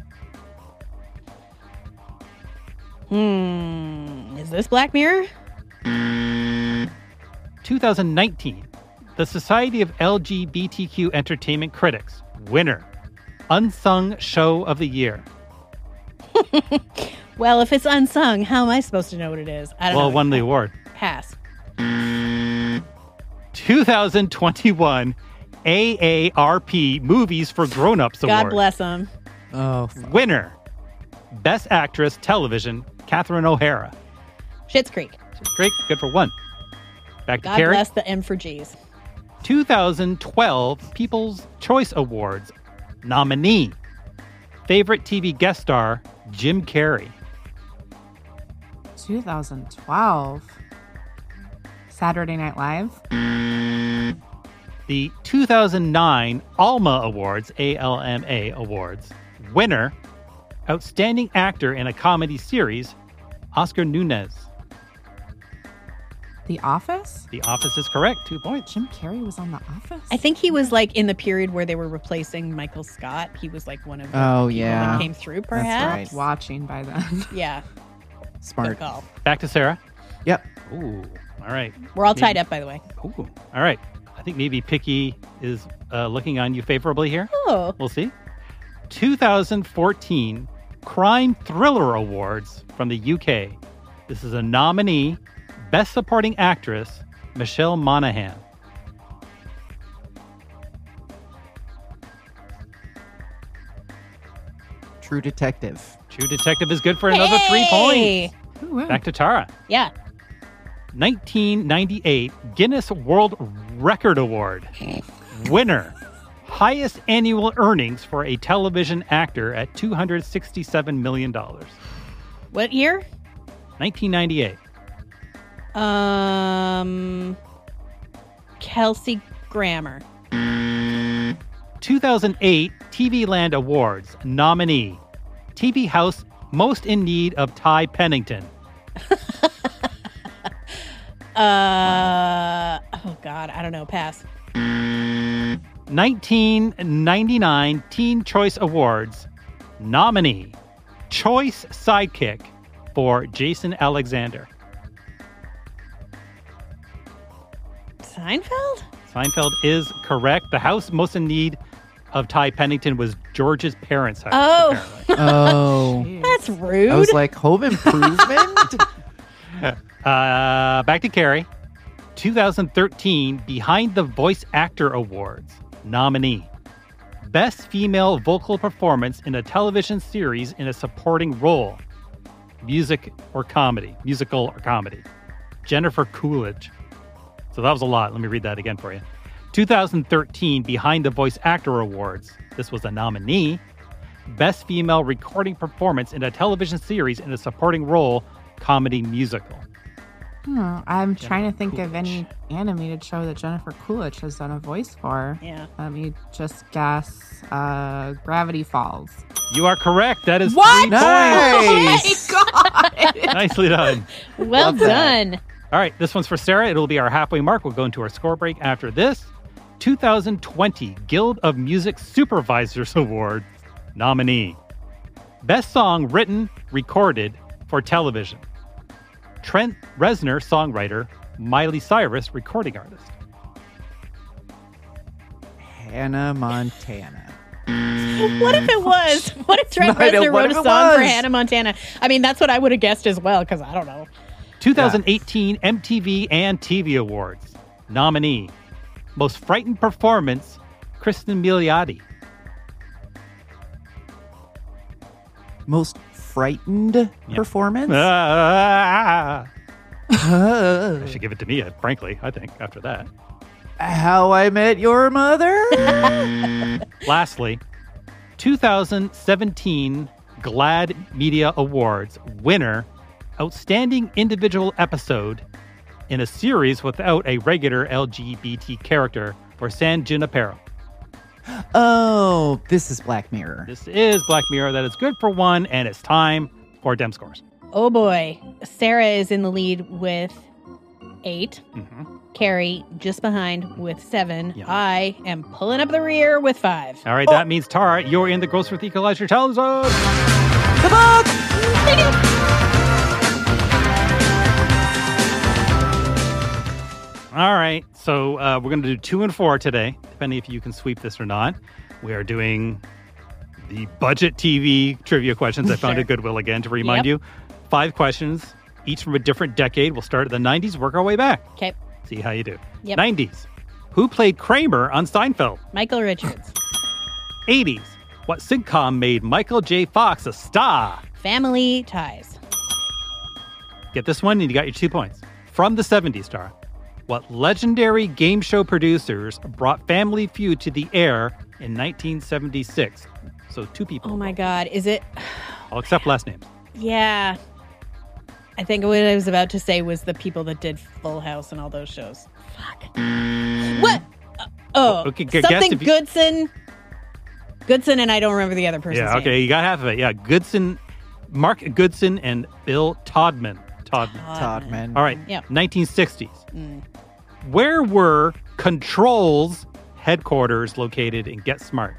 Is this Black Mirror? 2019 The Society of LGBTQ Entertainment Critics. Winner. Unsung Show of the Year. Well, if it's unsung, how am I supposed to know what it is? I don't know. Well, won the award. Pass. 2021 AARP Movies for Grown-Ups Award. God bless them. Oh. Winner. Best Actress Television, Catherine O'Hara. Schitt's Creek. Schitt's Creek, good for one. Back to God Carrie. bless the M for G's. 2012 People's Choice Awards nominee. Favorite TV guest star, Jim Carrey. 2012. Saturday Night Live. The 2009 Alma Awards, ALMA Awards, winner, Outstanding Actor in a Comedy Series, Oscar Nunez. The Office? The Office is correct. 2 points. Jim Carrey was on The Office? I think he was like in the period where they were replacing Michael Scott. He was like one of the people that came through, perhaps. That's right. Watching by then. Yeah. Smart. Good call. Back to Sarah. Yep. Ooh, all right. We're all tied up, by the way. Ooh, all right. I think maybe Picky is looking on you favorably here. Oh. We'll see. 2014 Crime Thriller Awards from the UK. This is a nominee, Best Supporting Actress, Michelle Monaghan. True Detective. True Detective is good for another 3 points. Ooh, Back to Tara. Yeah. 1998 Guinness World Record Award. Winner. Highest annual earnings for a television actor at $267 million. What year? 1998. Kelsey Grammer. 2008 TV Land Awards nominee. TV House Most in Need of Ty Pennington. Oh God, I don't know. Pass. 1999 Teen Choice Awards nominee. Choice Sidekick for Jason Alexander. Seinfeld? Seinfeld is correct. The house most in need of Ty Pennington was George's parents' house. Oh. Apparently. Oh. That's rude. I was like, Home Improvement? Back to Carrie. 2013 Behind the Voice Actor Awards nominee. Best Female Vocal Performance in a Television Series in a Supporting Role. Musical or comedy. Jennifer Coolidge. So that was a lot. Let me read that again for you. 2013 Behind the Voice Actor Awards. This was a nominee. Best Female Recording Performance in a Television Series in a Supporting Role, Comedy Musical. I'm trying to think of any animated show that Jennifer Coolidge has done a voice for. Yeah. Let me just guess. Gravity Falls. You are correct. That is what? 3 Nice. points. Oh my God. Nicely done. Well done. All right, this one's for Sarah. It'll be our halfway mark. We'll go into our score break after this. 2020 Guild of Music Supervisors Award nominee. Best Song Written, Recorded for Television. Trent Reznor, songwriter. Miley Cyrus, recording artist. Hannah Montana. What if it was? What if Trent Reznor wrote a song for Hannah Montana? I mean, that's what I would have guessed as well, because I don't know. 2018 MTV and TV Awards nominee. Most Frightened Performance, Kristen Milioti. Most frightened performance? I should give it to me, frankly, I think, after that. How I Met Your Mother? Lastly, 2017 GLAAD Media Awards winner, Outstanding Individual Episode in a Series Without a Regular LGBT Character for San Junipero. Oh, this is Black Mirror. This is Black Mirror. That is good for 1, and it's time for Dem Scores. Oh boy. Sarah is in the lead with 8. Mm-hmm. Carrie just behind with 7. Yeah. I am pulling up the rear with 5. All right, that means Tara, you're in the Gross Worth Equalizer Challenge Zone. Come on! All right, so we're going to do 2 and 4 today, depending if you can sweep this or not. We are doing the budget TV trivia questions. I found at Goodwill again to remind you. 5 questions, each from a different decade. We'll start at the 90s, work our way back. Okay. See how you do. Yep. 90s. Who played Kramer on Seinfeld? Michael Richards. 80s. What sitcom made Michael J. Fox a star? Family Ties. Get this one and you got your 2 points. From the 70s, Tara. What legendary game show producers brought Family Feud to the air in 1976? So 2 people. Oh my God. Is it? I'll accept last names. Yeah. I think what I was about to say was the people that did Full House and all those shows. Fuck. What? Okay, something Goodson. Goodson and I don't remember the other person's name. Yeah, okay, you got half of it. Yeah, Goodson, Mark Goodson and Bill Todman. Todman. All right, yep. 1960s. Where were Control's headquarters located in Get Smart?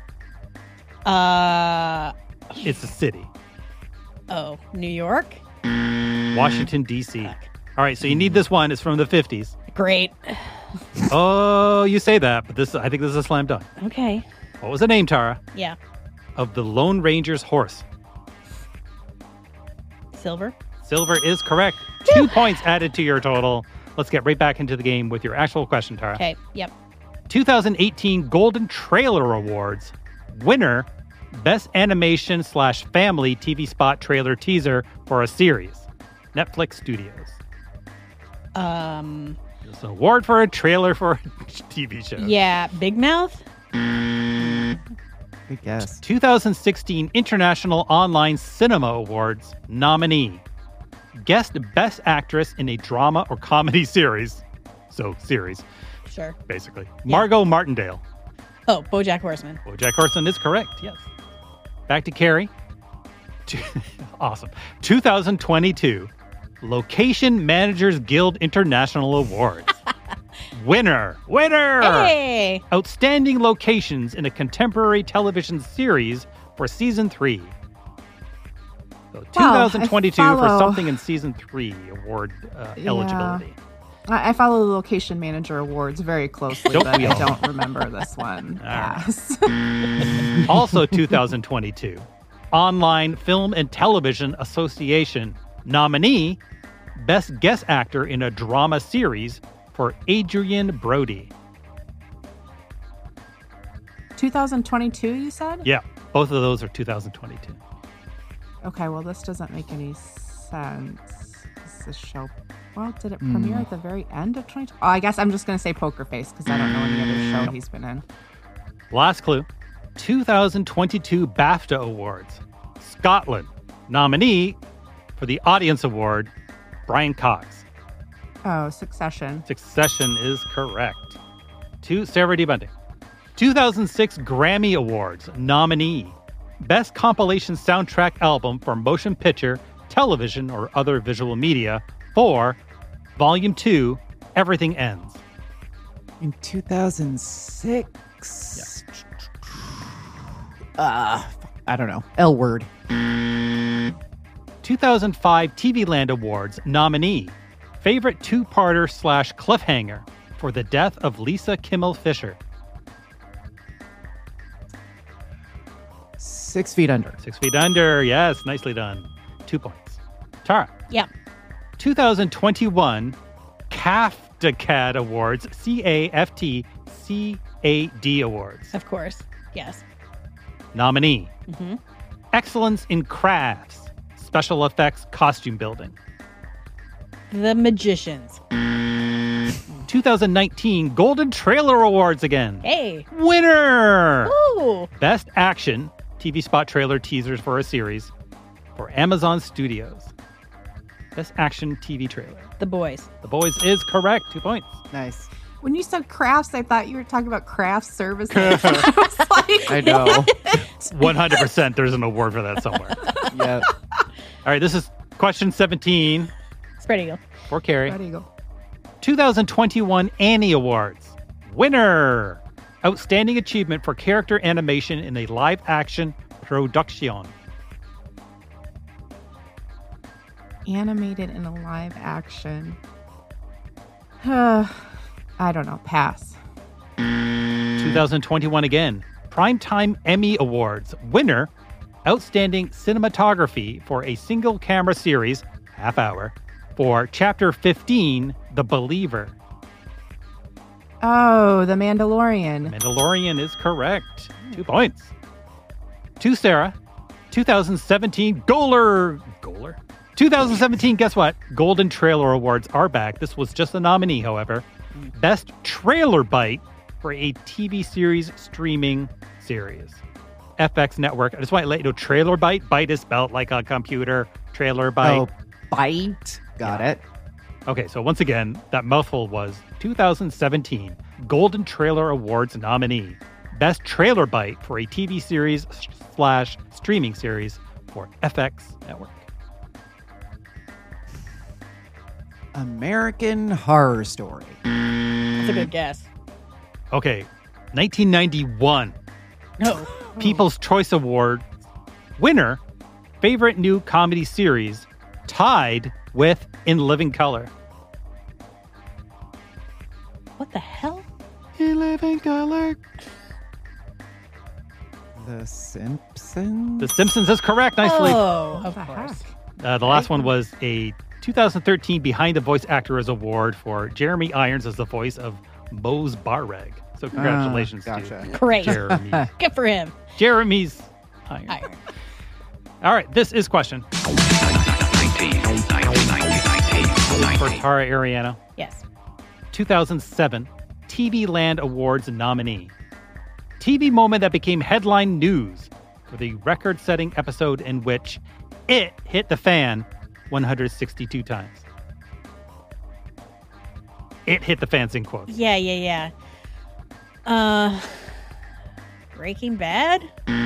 It's a city. Oh, New York? Washington, D.C. All right, so you need this one. It's from the 50s. Great. Oh, you say that, but I think this is a slam dunk. Okay. What was the name, Tara? Yeah. Of the Lone Ranger's horse? Silver. Silver is correct. 2 points added to your total. Let's get right back into the game with your actual question, Tara. Okay, yep. 2018 Golden Trailer Awards. Winner, Best Animation/Family TV Spot Trailer Teaser for a Series. Netflix Studios. It's an award for a trailer for a TV show. Yeah, Big Mouth? Good guess. 2016 International Online Cinema Awards nominee. Guest Best Actress in a Drama or Comedy Series. So, series. Sure. Basically. Yeah. Margot Martindale. Oh, BoJack Horseman. BoJack Horseman is correct, yes. Back to Carrie. Awesome. 2022 Location Managers Guild International Awards. Winner. Hey! Outstanding Locations in a Contemporary Television Series for Season 3. So 2022 for Something in Season 3 award eligibility. I follow the Location Manager Awards very closely, but I don't remember this one. Yes. Also 2022 Online Film and Television Association nominee, Best Guest Actor in a Drama Series for Adrian Brody. 2022, you said? Yeah, both of those are 2022. Okay, well, this doesn't make any sense. Is this show Well, did it premiere at the very end of 2020? Oh, I guess I'm just going to say Poker Face because I don't know any other show he's been in. Last clue. 2022 BAFTA Awards. Scotland. Nominee for the Audience Award, Brian Cox. Oh, Succession. Succession is correct. To Sarah D. Bunting. 2006 Grammy Awards nominee. Best compilation soundtrack album for motion picture, television, or other visual media for Volume 2, Everything Ends. In 2006? I don't know. L Word. 2005 TV Land Awards nominee. Favorite two-parter / cliffhanger for the death of Lisa Kimmel Fisher. 6 Feet Under. 6 Feet Under. Yes, nicely done. 2 points. Tara. Yeah. 2021 CAFTCAD Awards. CAFTCAD Awards. Of course. Yes. Nominee. Mm-hmm. Excellence in Crafts. Special Effects Costume Building. The Magicians. 2019 Golden Trailer Awards again. Hey. Winner. Ooh. Best Action TV Spot Trailer Teasers for a Series for Amazon Studios. Best Action TV Trailer. The Boys. The Boys is correct. 2 points. Nice. When you said crafts, I thought you were talking about craft services. I was like, I know. 100% there's an award for that somewhere. Yeah. All right, this is question 17. Spread Eagle. For Carrie. Spread Eagle. 2021 Annie Awards. Winner. Outstanding Achievement for Character Animation in a Live Action Production. Animated in a live action. I don't know. Pass. 2021 again. Primetime Emmy Awards. Winner. Outstanding Cinematography for a Single Camera Series, half hour, for Chapter 15, The Believer. Oh, The Mandalorian. Mandalorian is correct. 2 points. To Sarah. 2017 Goaler. 2017, guess what? Golden Trailer Awards are back. This was just a nominee, however. Best Trailer Bite for a TV series streaming series. FX Network. I just want to let you know, Trailer Bite. Bite is spelled like a computer. Trailer Bite. Oh, Bite. Got it. Okay, so once again, that mouthful was 2017 Golden Trailer Awards nominee. Best Trailer Bite for a TV series / streaming series for FX Network. American Horror Story. That's a good guess. Okay, 1991. No. People's Choice Award winner, favorite new comedy series, tied with In Living Color. What the hell? In Living Color. The Simpsons? The Simpsons is correct. Nicely. Oh, of course. The last one was a 2013 Behind the Voice Actors Award for Jeremy Irons as the voice of Mose Barreg. So congratulations to Great. Jeremy. Good for him. Jeremy's Irons. All right, this is question. For Tara Ariano. Yes. 2007 TV Land Awards nominee. TV moment that became headline news for the record-setting episode in which it hit the fan 162 times. It hit the fans in quotes. Yeah. Breaking Bad?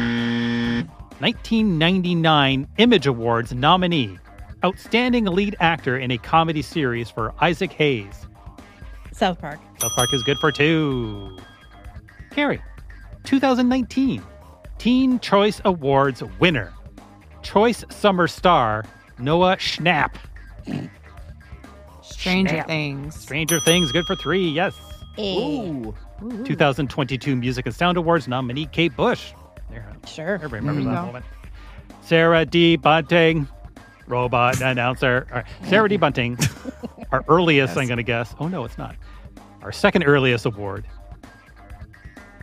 1999 Image Awards nominee. Outstanding lead actor in a comedy series for Isaac Hayes. South Park. South Park is good for 2. Carrie. 2019 Teen Choice Awards winner. Choice Summer Star Noah Schnapp. Stranger Things. Stranger Things, good for 3, yes. Ooh. 2022 Music and Sound Awards nominee Kate Bush. Sure. Everybody remembers that moment. Sarah D. Bunting, robot announcer. All right. Sarah D. Bunting, our earliest, I'm going to guess. Oh, no, it's not. Our second earliest award.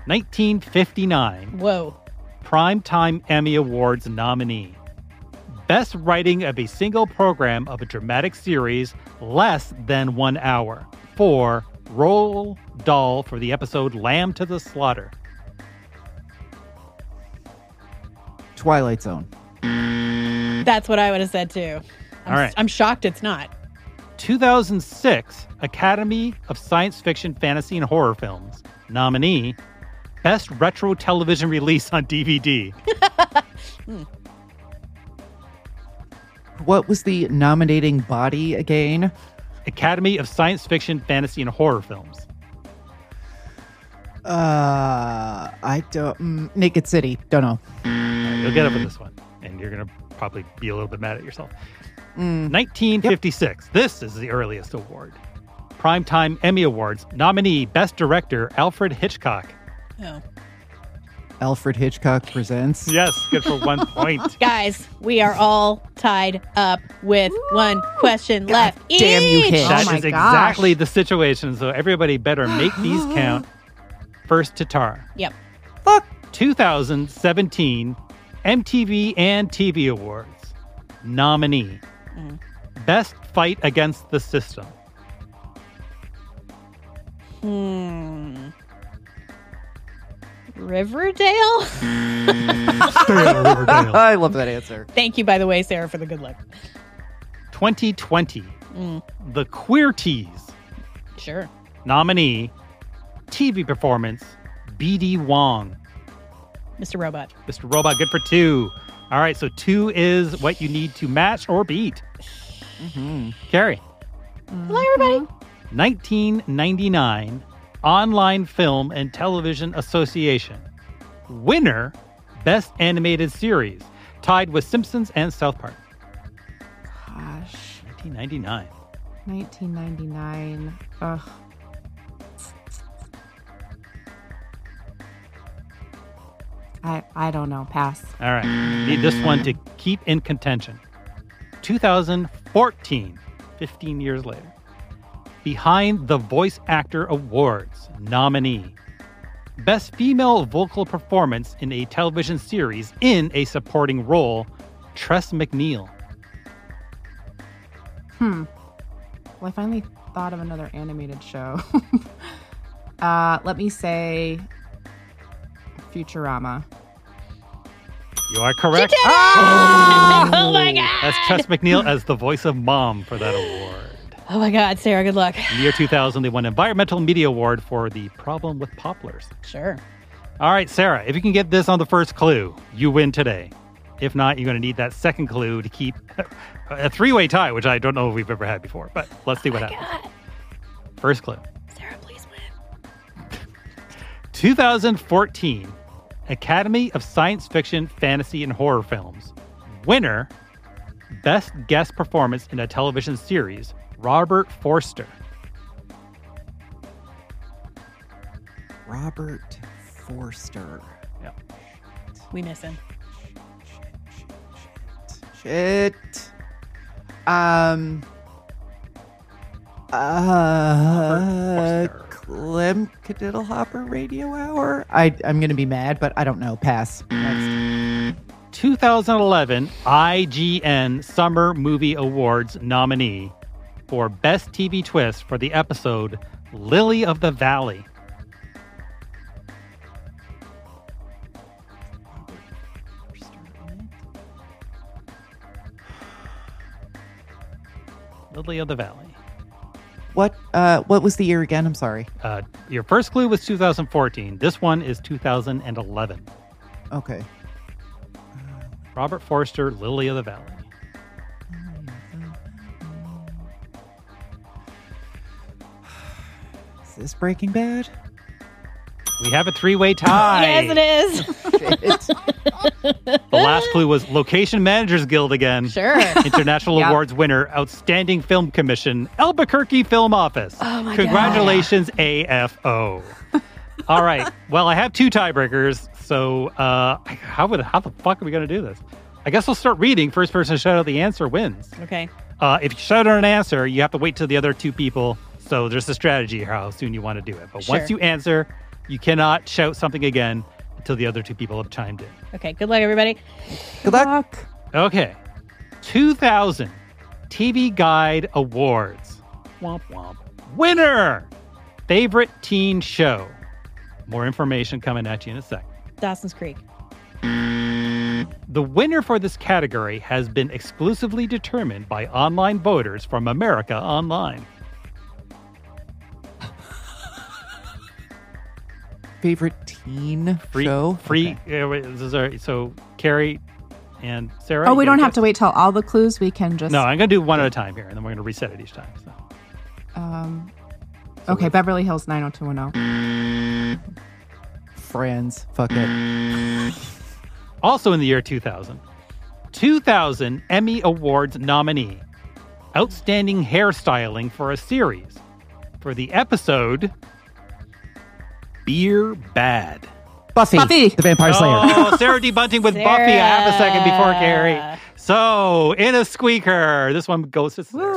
1959. Whoa. Primetime Emmy Awards nominee. Best writing of a single program of a dramatic series less than 1 hour. For Roald Dahl for the episode Lamb to the Slaughter. Twilight Zone. That's what I would have said too. All right. I'm shocked it's not. 2006 Academy of Science Fiction, Fantasy, and Horror Films nominee. Best retro television release on DVD. What was the nominating body again? Academy of Science Fiction, Fantasy, and Horror Films. I don't... Naked City. Don't know. You'll get up with this one, and you're going to probably be a little bit mad at yourself. 1956. Yep. This is the earliest award. Primetime Emmy Awards. Nominee, Best Director, Alfred Hitchcock. Oh. Alfred Hitchcock Presents. Yes, good for 1 point. Guys, we are all tied up with one question left. Damn you, Hitch. That is exactly the situation, so everybody better make these count. First to Tara. Yep. Fuck. 2017 MTV and TV Awards. Nominee. Best Fight Against the System. Riverdale? Stay out of Riverdale. I love that answer. Thank you, by the way, Sarah, for the good luck. 2020. The Queer Tees. Sure. Nominee. TV performance. B.D. Wong. Mr. Robot. Mr. Robot, good for 2. All right, so 2 is what you need to match or beat. Carrie. Hello, everybody. 1999 Online Film and Television Association. Winner, Best Animated Series. Tied with Simpsons and South Park. Gosh. 1999. 1999. Ugh. I don't know. Pass. All right. Need this one to keep in contention. 2014, 15 years later. Behind the Voice Actor Awards nominee. Best Female Vocal Performance in a Television Series in a Supporting Role. Tress MacNeille. Well, I finally thought of another animated show. Let me say Futurama. You are correct. Oh my God. That's Tress MacNeille as the voice of Mom for that award. Oh my God, Sarah, good luck. In the year 2000, they won Environmental Media Award for The Problem with Poplars. Sure. All right, Sarah, if you can get this on the first clue, you win today. If not, you're going to need that second clue to keep a 3-way tie, which I don't know if we've ever had before, but let's see what happens. God. First clue. Sarah, please win. 2014 Academy of Science Fiction, Fantasy, and Horror Films. Winner, Best Guest Performance in a Television Series, Robert Forster. Robert Forster. Yep. We miss him. Shit. Clem Cadiddlehopper Radio Hour? I'm going to be mad, but I don't know. Pass. Next. 2011 IGN Summer Movie Awards nominee for Best TV Twist for the episode Lily of the Valley. Lily of the Valley. What was the year again? I'm sorry. Your first clue was 2014. This one is 2011. Okay. Robert Forster, Lily of the Valley. Is this Breaking Bad? We have a 3-way tie. Yes, it is. The last clue was Location Managers Guild again. Sure. International Yep. Awards winner, Outstanding Film Commission, Albuquerque Film Office. Oh my Congratulations, AFO. All right. Well, I have 2 tiebreakers, so how the fuck are we going to do this? I guess we'll start reading. First person to shout out the answer wins. Okay. If you shout out an answer, you have to wait till the other 2 people. So there's a strategy how soon you want to do it. But once you answer, you cannot shout something again until the other 2 people have chimed in. Okay. Good luck, everybody. Good luck. Okay. 2000 TV Guide Awards. Womp womp. Winner! Favorite teen show. More information coming at you in a second. Dawson's Creek. The winner for this category has been exclusively determined by online voters from America Online. Favorite teen show? So Carrie and Sarah. Oh, we don't have to wait till all the clues. We can just. No, I'm going to do one at a time here, and then we're going to reset it each time. Okay, Beverly Hills 90210. Friends. Fuck it. Also in the year 2000, 2000 Emmy Awards nominee. Outstanding hairstyling for a series. For the episode Beer Bad. Buffy. The Vampire Slayer. Oh, Sarah D. Bunting with Buffy. I have a second before Carrie. So, in a squeaker. This one goes to Sarah.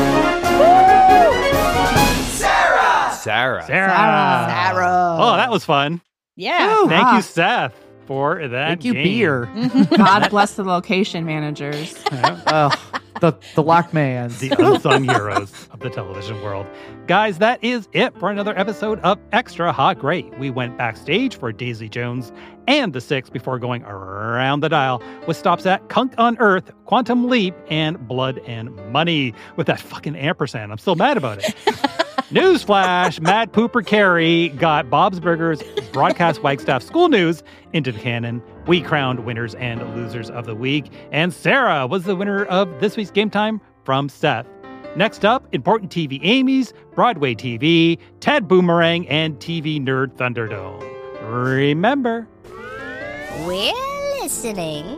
Sarah. Oh, that was fun. Yeah. Ooh, thank you, Seth, for that. Thank you, game. beer. God bless the location managers. The Lockmans. The unsung heroes of the television world. Guys, that is it for another episode of Extra Hot Great. We went backstage for Daisy Jones and the Six before going around the dial with stops at Kunk on Earth, Quantum Leap, and Blood and Money with that fucking ampersand. I'm still mad about it. Newsflash, Mad Pooper Carrie got Bob's Burgers Broadcast Wagstaff School News into the canon. We crowned winners and losers of the week. And Sarah was the winner of this week's Game Time from Seth. Next up, Important TV Amy's, Broadway TV, Ted Boomerang, and TV Nerd Thunderdome. Remember, we're listening.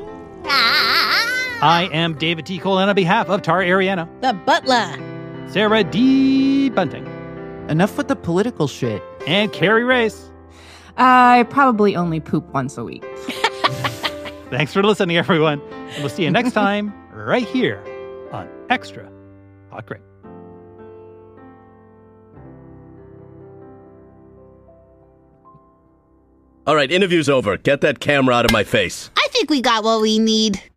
I am David T. Cole, and on behalf of Tara Ariana, the Butler, Sarah D. Bunting. Enough with the political shit. And Carrie Race. I probably only poop once a week. Thanks for listening, everyone. And we'll see you next time right here on Extra Hot Great. All right, interview's over. Get that camera out of my face. I think we got what we need.